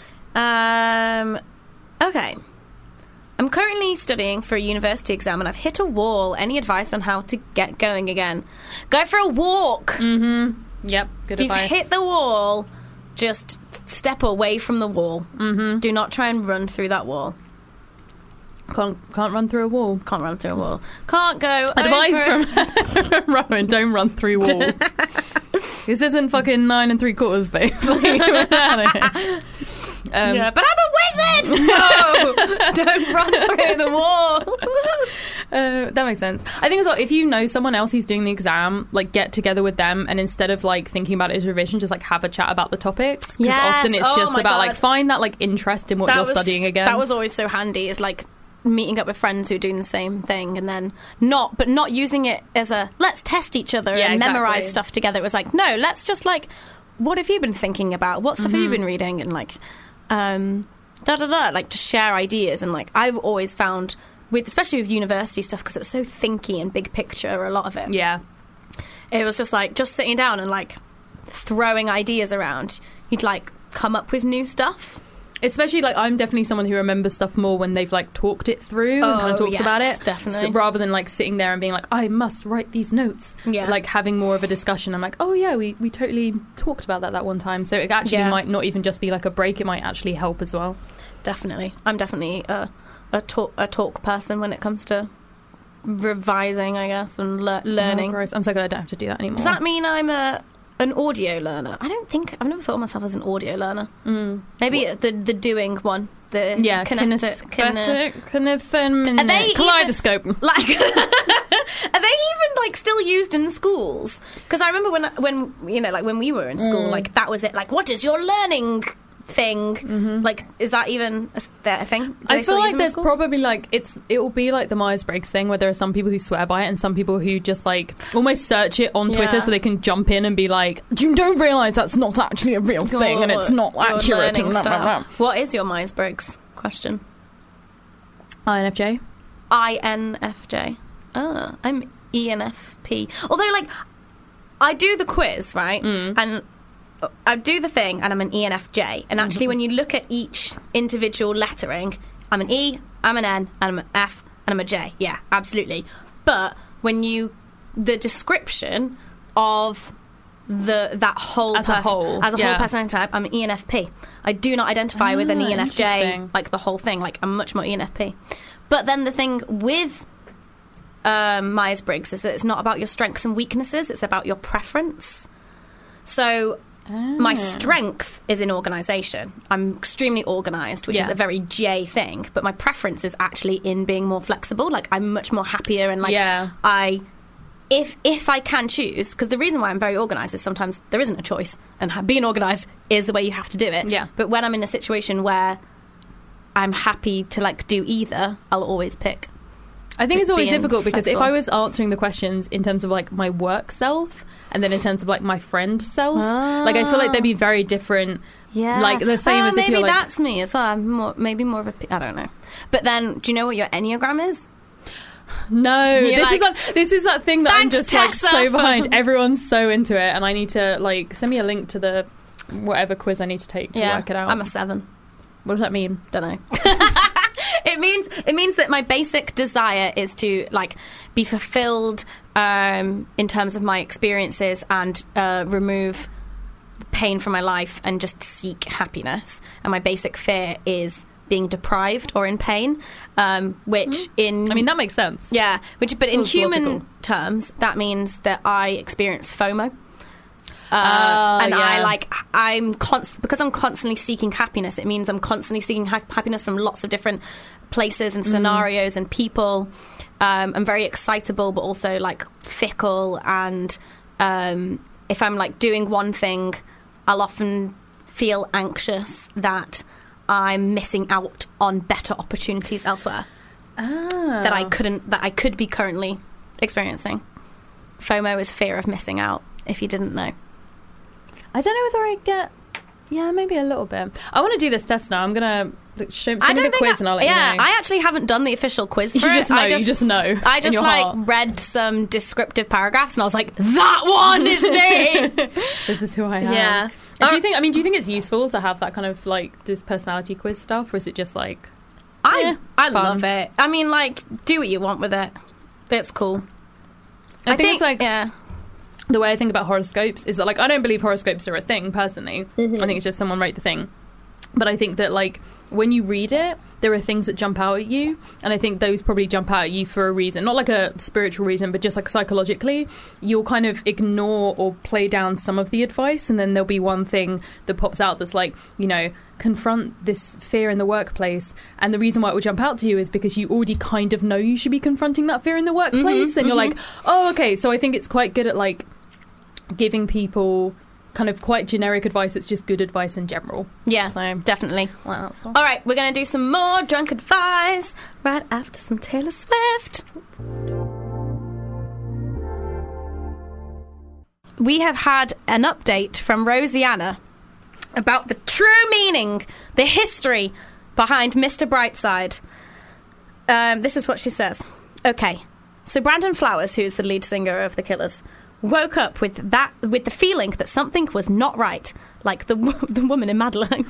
Um, okay. I'm currently studying for a university exam and I've hit a wall. Any advice on how to get going again? Go for a walk. Mm-hmm. Yep, good If you've advice. hit the wall, just step away from the wall. Mm-hmm. Do not try and run through that wall. Can't can't run through a wall. Can't run through a wall. Can't go Advice over... from Rowan: don't run through walls. This isn't fucking nine and three quarters, basically. We're out of here. Um, Yeah, but I'm a wizard! No! Don't run through the wall. Uh, that makes sense. I think as well, if you know someone else who's doing the exam, like get together with them, and instead of like thinking about it as revision, just like have a chat about the topics. Because Yes. often it's Oh just my about God. like find that like interest in what That you're was- studying again. That was always so handy. Is like meeting up with friends who are doing the same thing, and then not, but not using it as a let's test each other Yeah, and exactly. memorize stuff together. It was like, no, let's just like, what have you been thinking about? What stuff have Mm-hmm. you been reading? And like, um, da da da, like just share ideas. And like, I've always found with, especially with university stuff, because it was so thinky and big picture. A lot of it, yeah. it was just like just sitting down and like throwing ideas around. You'd like come up with new stuff. Especially like I'm definitely someone who remembers stuff more when they've like talked it through and kind Oh, of talked yes, about it, definitely. So, rather than like sitting there and being like, I must write these notes. Yeah. Like having more of a discussion. I'm like, oh yeah, we we totally talked about that that one time. So it actually Yeah. might not even just be like a break. It might actually help as well. Definitely. I'm definitely a, a talk a talk person when it comes to revising, I guess, and le- Oh, learning. gross. I'm so glad I don't have to do that anymore. Does that mean I'm a an audio learner? I don't think I've never thought of myself as an audio learner. Mm. Maybe the the doing one. The Yeah, kinetic, kine- kinesthetic, Are they even- kaleidoscope. like are they even like still used in schools? Because I remember when when you know like when we were in school, Mm. like that was it. Like, what is your learning thing? Like, is that even a, that a thing? Do they I still feel use like them in there's schools? probably like it's it will be like the Myers-Briggs thing where there are some people who swear by it and some people who just like almost search it on Twitter Yeah. so they can jump in and be like, you don't realise that's not actually a real thing and it's not Your accurate. learning And blah, blah, style. blah. What is your Myers-Briggs question? I N F J. I N F J. Ah, I'm E N F P. Although, like, I do the quiz, right? Mm. And I do the thing, and I'm an E N F J. And actually, when you look at each individual lettering, I'm an E, I'm an N, and I'm an F, and I'm a J. Yeah, absolutely. But when you, the description of the that whole as a pers- whole as a yeah. whole personality type, I'm E N F P. I do not identify ah, with an E N F J, interesting. like the whole thing. Like I'm much more E N F P. But then the thing with um, Myers-Briggs is that it's not about your strengths and weaknesses; it's about your preference. So ah. my strength is in organisation. I'm extremely organised, which yeah. is a very J thing. But my preference is actually in being more flexible. Like I'm much more happier and like yeah. I. If if I can choose, because the reason why I'm very organised is sometimes there isn't a choice, and ha- being organised is the way you have to do it. Yeah. But when I'm in a situation where I'm happy to like do either, I'll always pick. I think it's always being difficult because flexible. if I was answering the questions in terms of like my work self and then in terms of like my friend self, like I feel like they'd be very different. Yeah, Like the same Uh, as if maybe you're like that's me as well. I'm more, maybe more of a P- I don't know. But then, do you know what your Enneagram is? no. You're This like, is that, this is that thing that I'm "Thanks, just like Tessa, so for-" behind. Everyone's so into it, and I need to like send me a link to the whatever quiz I need to take to Yeah, work it out. I'm a seven. What does that mean? Don't know. It means it means that my basic desire is to like be fulfilled um, in terms of my experiences and uh, remove pain from my life and just seek happiness. And my basic fear is being deprived or in pain, um, which in I mean, that makes sense. yeah, which but in Feels human logical. terms that means that I experience FOMO. Uh, Oh, and I yeah. like I'm const- because I'm constantly seeking happiness. It means I'm constantly seeking ha- happiness from lots of different places and scenarios and people. Um, I'm very excitable, but also like fickle. And um, if I'm like doing one thing, I'll often feel anxious that I'm missing out on better opportunities elsewhere Ah. that I couldn't that I could be currently experiencing. FOMO is fear of missing out. If you didn't know. I don't know whether I get. Yeah, maybe a little bit. I want to do this test now. I'm gonna like, show send I me don't the think quiz I, and I'll let yeah, you know. I actually haven't done the official quiz for you it. just know. I just, you just know. I in just your like heart. read some descriptive paragraphs and I was like, that one is me. This is who I am. Yeah. And do Uh, you think? I mean, do you think it's useful to have that kind of like this personality quiz stuff, or is it just like? I Yeah, I fun. love it. I mean, like, do what you want with it. It's cool. I, think, it's like yeah. the way I think about horoscopes is that like I don't believe horoscopes are a thing personally. Mm-hmm. I think it's just someone wrote the thing. But I think that like when you read it, there are things that jump out at you, and I think those probably jump out at you for a reason, not like a spiritual reason, but just like psychologically. You'll kind of ignore or play down some of the advice, and then there'll be one thing that pops out that's like, you know, confront this fear in the workplace. And the reason why it will jump out to you is because you already kind of know you should be confronting that fear in the workplace, Mm-hmm, and you're like, oh, okay. So I think it's quite good at like giving people kind of quite generic advice. It's just good advice in general. Yeah, So- definitely. Wow. So. All right, we're going to do some more drunk advice right after some Taylor Swift. We have had an update from Rosianna about the true meaning, the history behind Mister Brightside. Um, this is what she says. Okay, so Brandon Flowers, who's the lead singer of The Killers, woke up with that with the feeling that something was not right, like the wo- the woman in Madeline.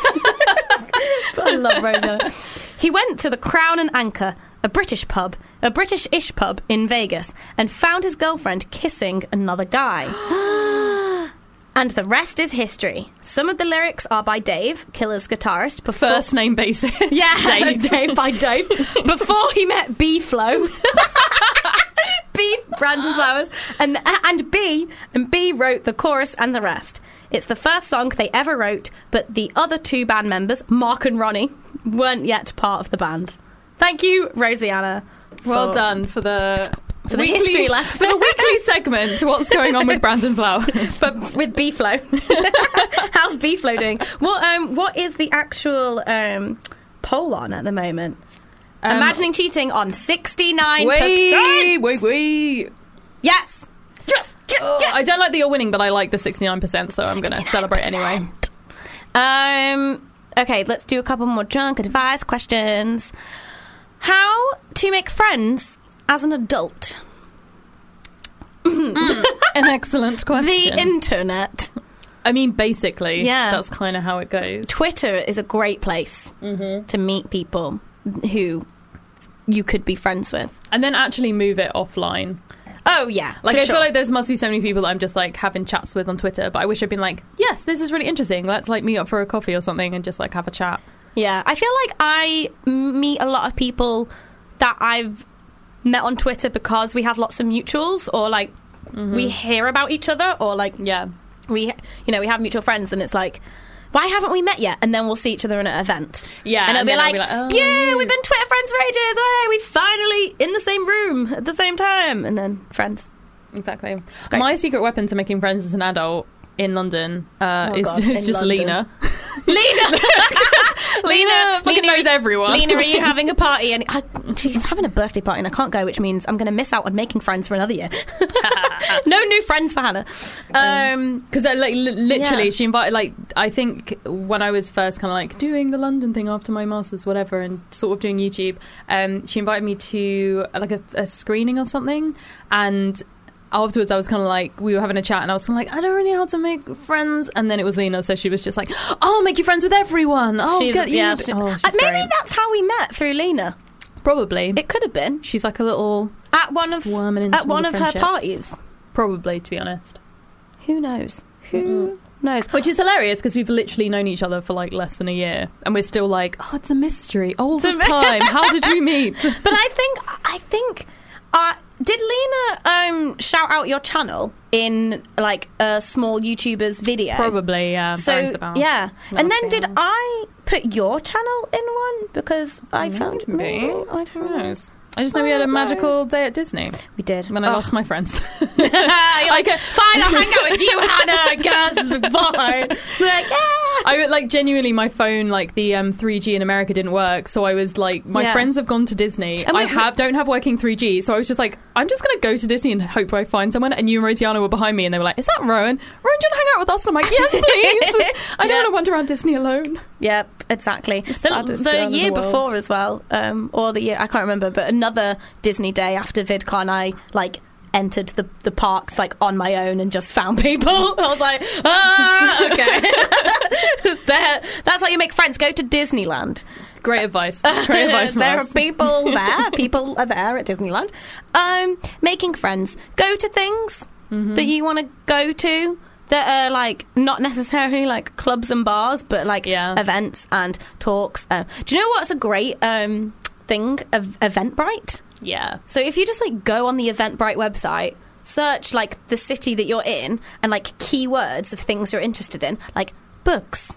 I love Rosanna. He went to the Crown and Anchor, a British pub, a British-ish pub in Vegas, and found his girlfriend kissing another guy. And the rest is history. Some of the lyrics are by Dave, Killer's guitarist. Before- First name basis. yeah, Dave. Dave by Dave. Before he met B-Flow. B, Brandon Flowers, and and B, and B wrote the chorus and the rest. It's the first song they ever wrote, but the other two band members, Mark and Ronnie, weren't yet part of the band. Thank you, Rosianna. Well for- done for the For the history lesson. for the weekly segment. What's going on with Brandon Flowers? But with B-Flow. How's B-Flow doing? What um what is the actual um poll on at the moment? Um, Imagining cheating on sixty-nine percent. Wait, wait, wait. Yes. Yes. Yes. Oh, yes. I don't like that you're winning, but I like the sixty-nine percent, so I'm going to celebrate anyway. Um. Okay, let's do a couple more drunk advice questions. How to make friends as an adult? An excellent question. The internet. I mean, basically, Yeah. that's kind of how it goes. Twitter is a great place to meet people who you could be friends with. And then actually move it offline. Oh, yeah. Like, for I sure. feel like there's must be so many people that I'm just, like, having chats with on Twitter, but I wish I'd been like, yes, this is really interesting. Let's, like, meet up for a coffee or something and just, like, have a chat. Yeah, I feel like I meet a lot of people that I've met on Twitter because we have lots of mutuals, or, like, mm-hmm. we hear about each other, or, like, yeah, we, you know, we have mutual friends, and it's like, why haven't we met yet? And then we'll see each other in an event. Yeah, and it'll and be, like, be like, oh, yeah, we've been Twitter friends for ages. Hey, we finally in the same room at the same time, and then friends. Exactly. My secret weapon to making friends as an adult in London uh, Oh, is, God, is in just London. Lena. Lena, Lena fucking Lena, knows everyone. Lena, are you having a party? And I, she's having a birthday party, and I can't go, which means I'm going to miss out on making friends for another year. No new friends for Hannah. Um, Because uh, like li- literally, yeah. she invited. Like, I think when I was first kind of like doing the London thing after my masters, whatever, and sort of doing YouTube, um, she invited me to uh, like a, a screening or something, and afterwards I was kind of like, we were having a chat, and I was kind of like, I don't really know how to make friends, and then it was Lena, so she was just like, oh, I'll make you friends with everyone. Oh, she's, get you. yeah, Oh, she's uh, maybe great. that's how we met, through Lena. Probably. It could have been She's like a little at one of worming into at one all of the her friendships. parties. Probably, to be honest. Who knows? Who knows? Which is hilarious because we've literally known each other for like less than a year, and we're still like, oh, it's a mystery. Old as time. How did we meet? But I think I think uh, did Lena um, shout out your channel in like a small YouTuber's video? Probably, yeah. So Rings a bell. yeah, and then Last did year. I put your channel in one because I found Maybe. maybe I Who don't know. knows? I just know we had a magical day at Disney We did when I Oh. lost my friends. You're like, fine, I'll hang out with you, Hannah. I guess fine. Like, yeah. I like genuinely, my phone, like the um, three G in America didn't work, so I was like, my Yeah. friends have gone to Disney. And we- I have don't have working three G, so I was just like, I'm just gonna go to Disney and hope I find someone. And you and Rosianna were behind me, and they were like, "Is that Rowan? Rowan, do you want to hang out with us?" And I'm like, "Yes, please." I don't Yeah. want to wander around Disney alone. Yep, exactly. The, saddest the girl in the year world. before as well, um, or the year I can't remember, but another Disney day after VidCon, I like entered the the parks like on my own and just found people. I was like, ah, okay. There, that's how you make friends. Go to Disneyland. Great advice. Great advice from There us. are people there. People are there at Disneyland. Um, making friends. Go to things Mm-hmm. that you want to go to that are like not necessarily like clubs and bars, but like Yeah. events and talks. Uh, do you know what's a great um, thing? Ev- Eventbrite. Yeah. So if you just like go on the Eventbrite website, search like the city that you're in and like keywords of things you're interested in, like books,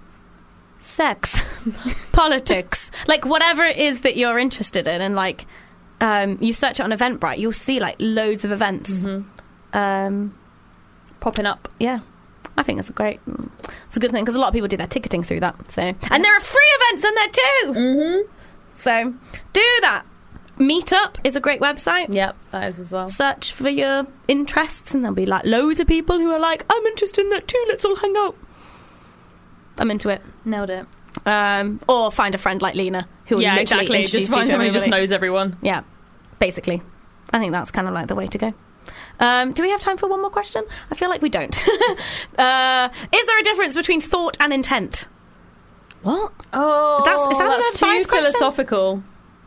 sex, politics, like whatever it is that you're interested in, and like um, you search it on Eventbrite, you'll see like loads of events. Mm-hmm. Um, Popping up. yeah, I think it's a great, it's a good thing because a lot of people do their ticketing through that. So, and there are free events in there too. Mm-hmm. So do that. Meetup is a great website. Yep, that is as well. Search for your interests, and there'll be like loads of people who are like, I'm interested in that too. Let's all hang out. I'm into it. Nailed it. Um, or find a friend like Lena who will Yeah, literally exactly. introduce Just you find to someone who just everybody. knows everyone. Yeah, basically. I think that's kind of like the way to go. Um, do we have time for one more question? I feel like we don't. uh, is there a difference between thought and intent? What? Oh, That's- is that an that's advice too question? philosophical.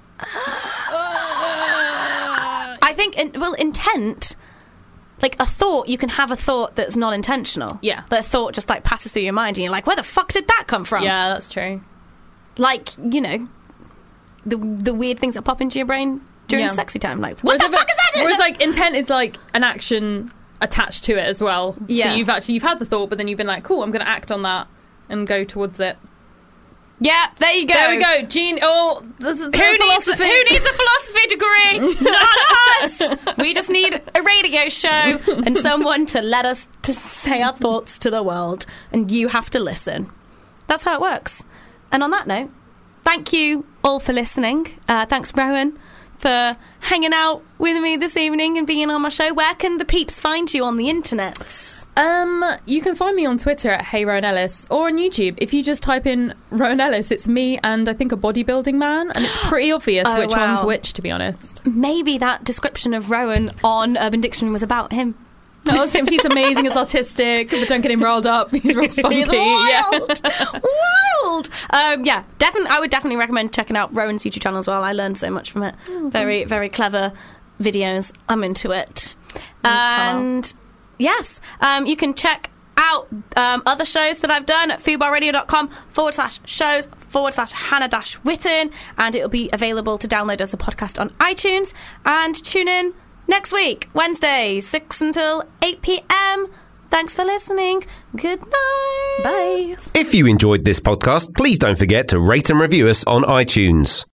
I think, in, well, intent, like a thought, you can have a thought that's not intentional. Yeah. But a thought just like passes through your mind and you're like, where the fuck did that come from? Yeah, that's true. Like, you know, the the weird things that pop into your brain during Yeah. sexy time. Like, what Whereas the if it- fuck is that? Whereas like intent is like an action attached to it as well. Yeah. So you've actually you've had the thought, but then you've been like, cool, I'm going to act on that and go towards it. Yeah, there you go. There we go. Gene. Oh, this is Who needs, who needs a philosophy degree? Not us. We just need a radio show and someone to let us to say our thoughts to the world, and you have to listen. That's how it works. And on that note, thank you all for listening. Uh, thanks, Rowan, for hanging out with me this evening and being on my show. Where can the peeps find you on the internet? Um, you can find me on Twitter at Hey Rowan Ellis, or on YouTube. If you just type in Rowan Ellis, it's me and I think a bodybuilding man, and it's pretty obvious Oh, which wow. one's which, to be honest. Maybe that description of Rowan on Urban Dictionary was about him. Oh, Sim, he's amazing as autistic, but don't get him rolled up. He's real spunky. He's wild, Yeah. wild. Um, yeah, definitely. I would definitely recommend checking out Rowan's YouTube channel as well. I learned so much from it. Oh, very, very clever videos. I'm into it. Oh, And yes, um, you can check out um, other shows that I've done at fubarradio.com forward slash shows forward slash Hannah dash Witten, and it will be available to download as a podcast on iTunes. And tune in next week, Wednesday, six until eight p.m. Thanks for listening. Good night. Bye. If you enjoyed this podcast, please don't forget to rate and review us on iTunes.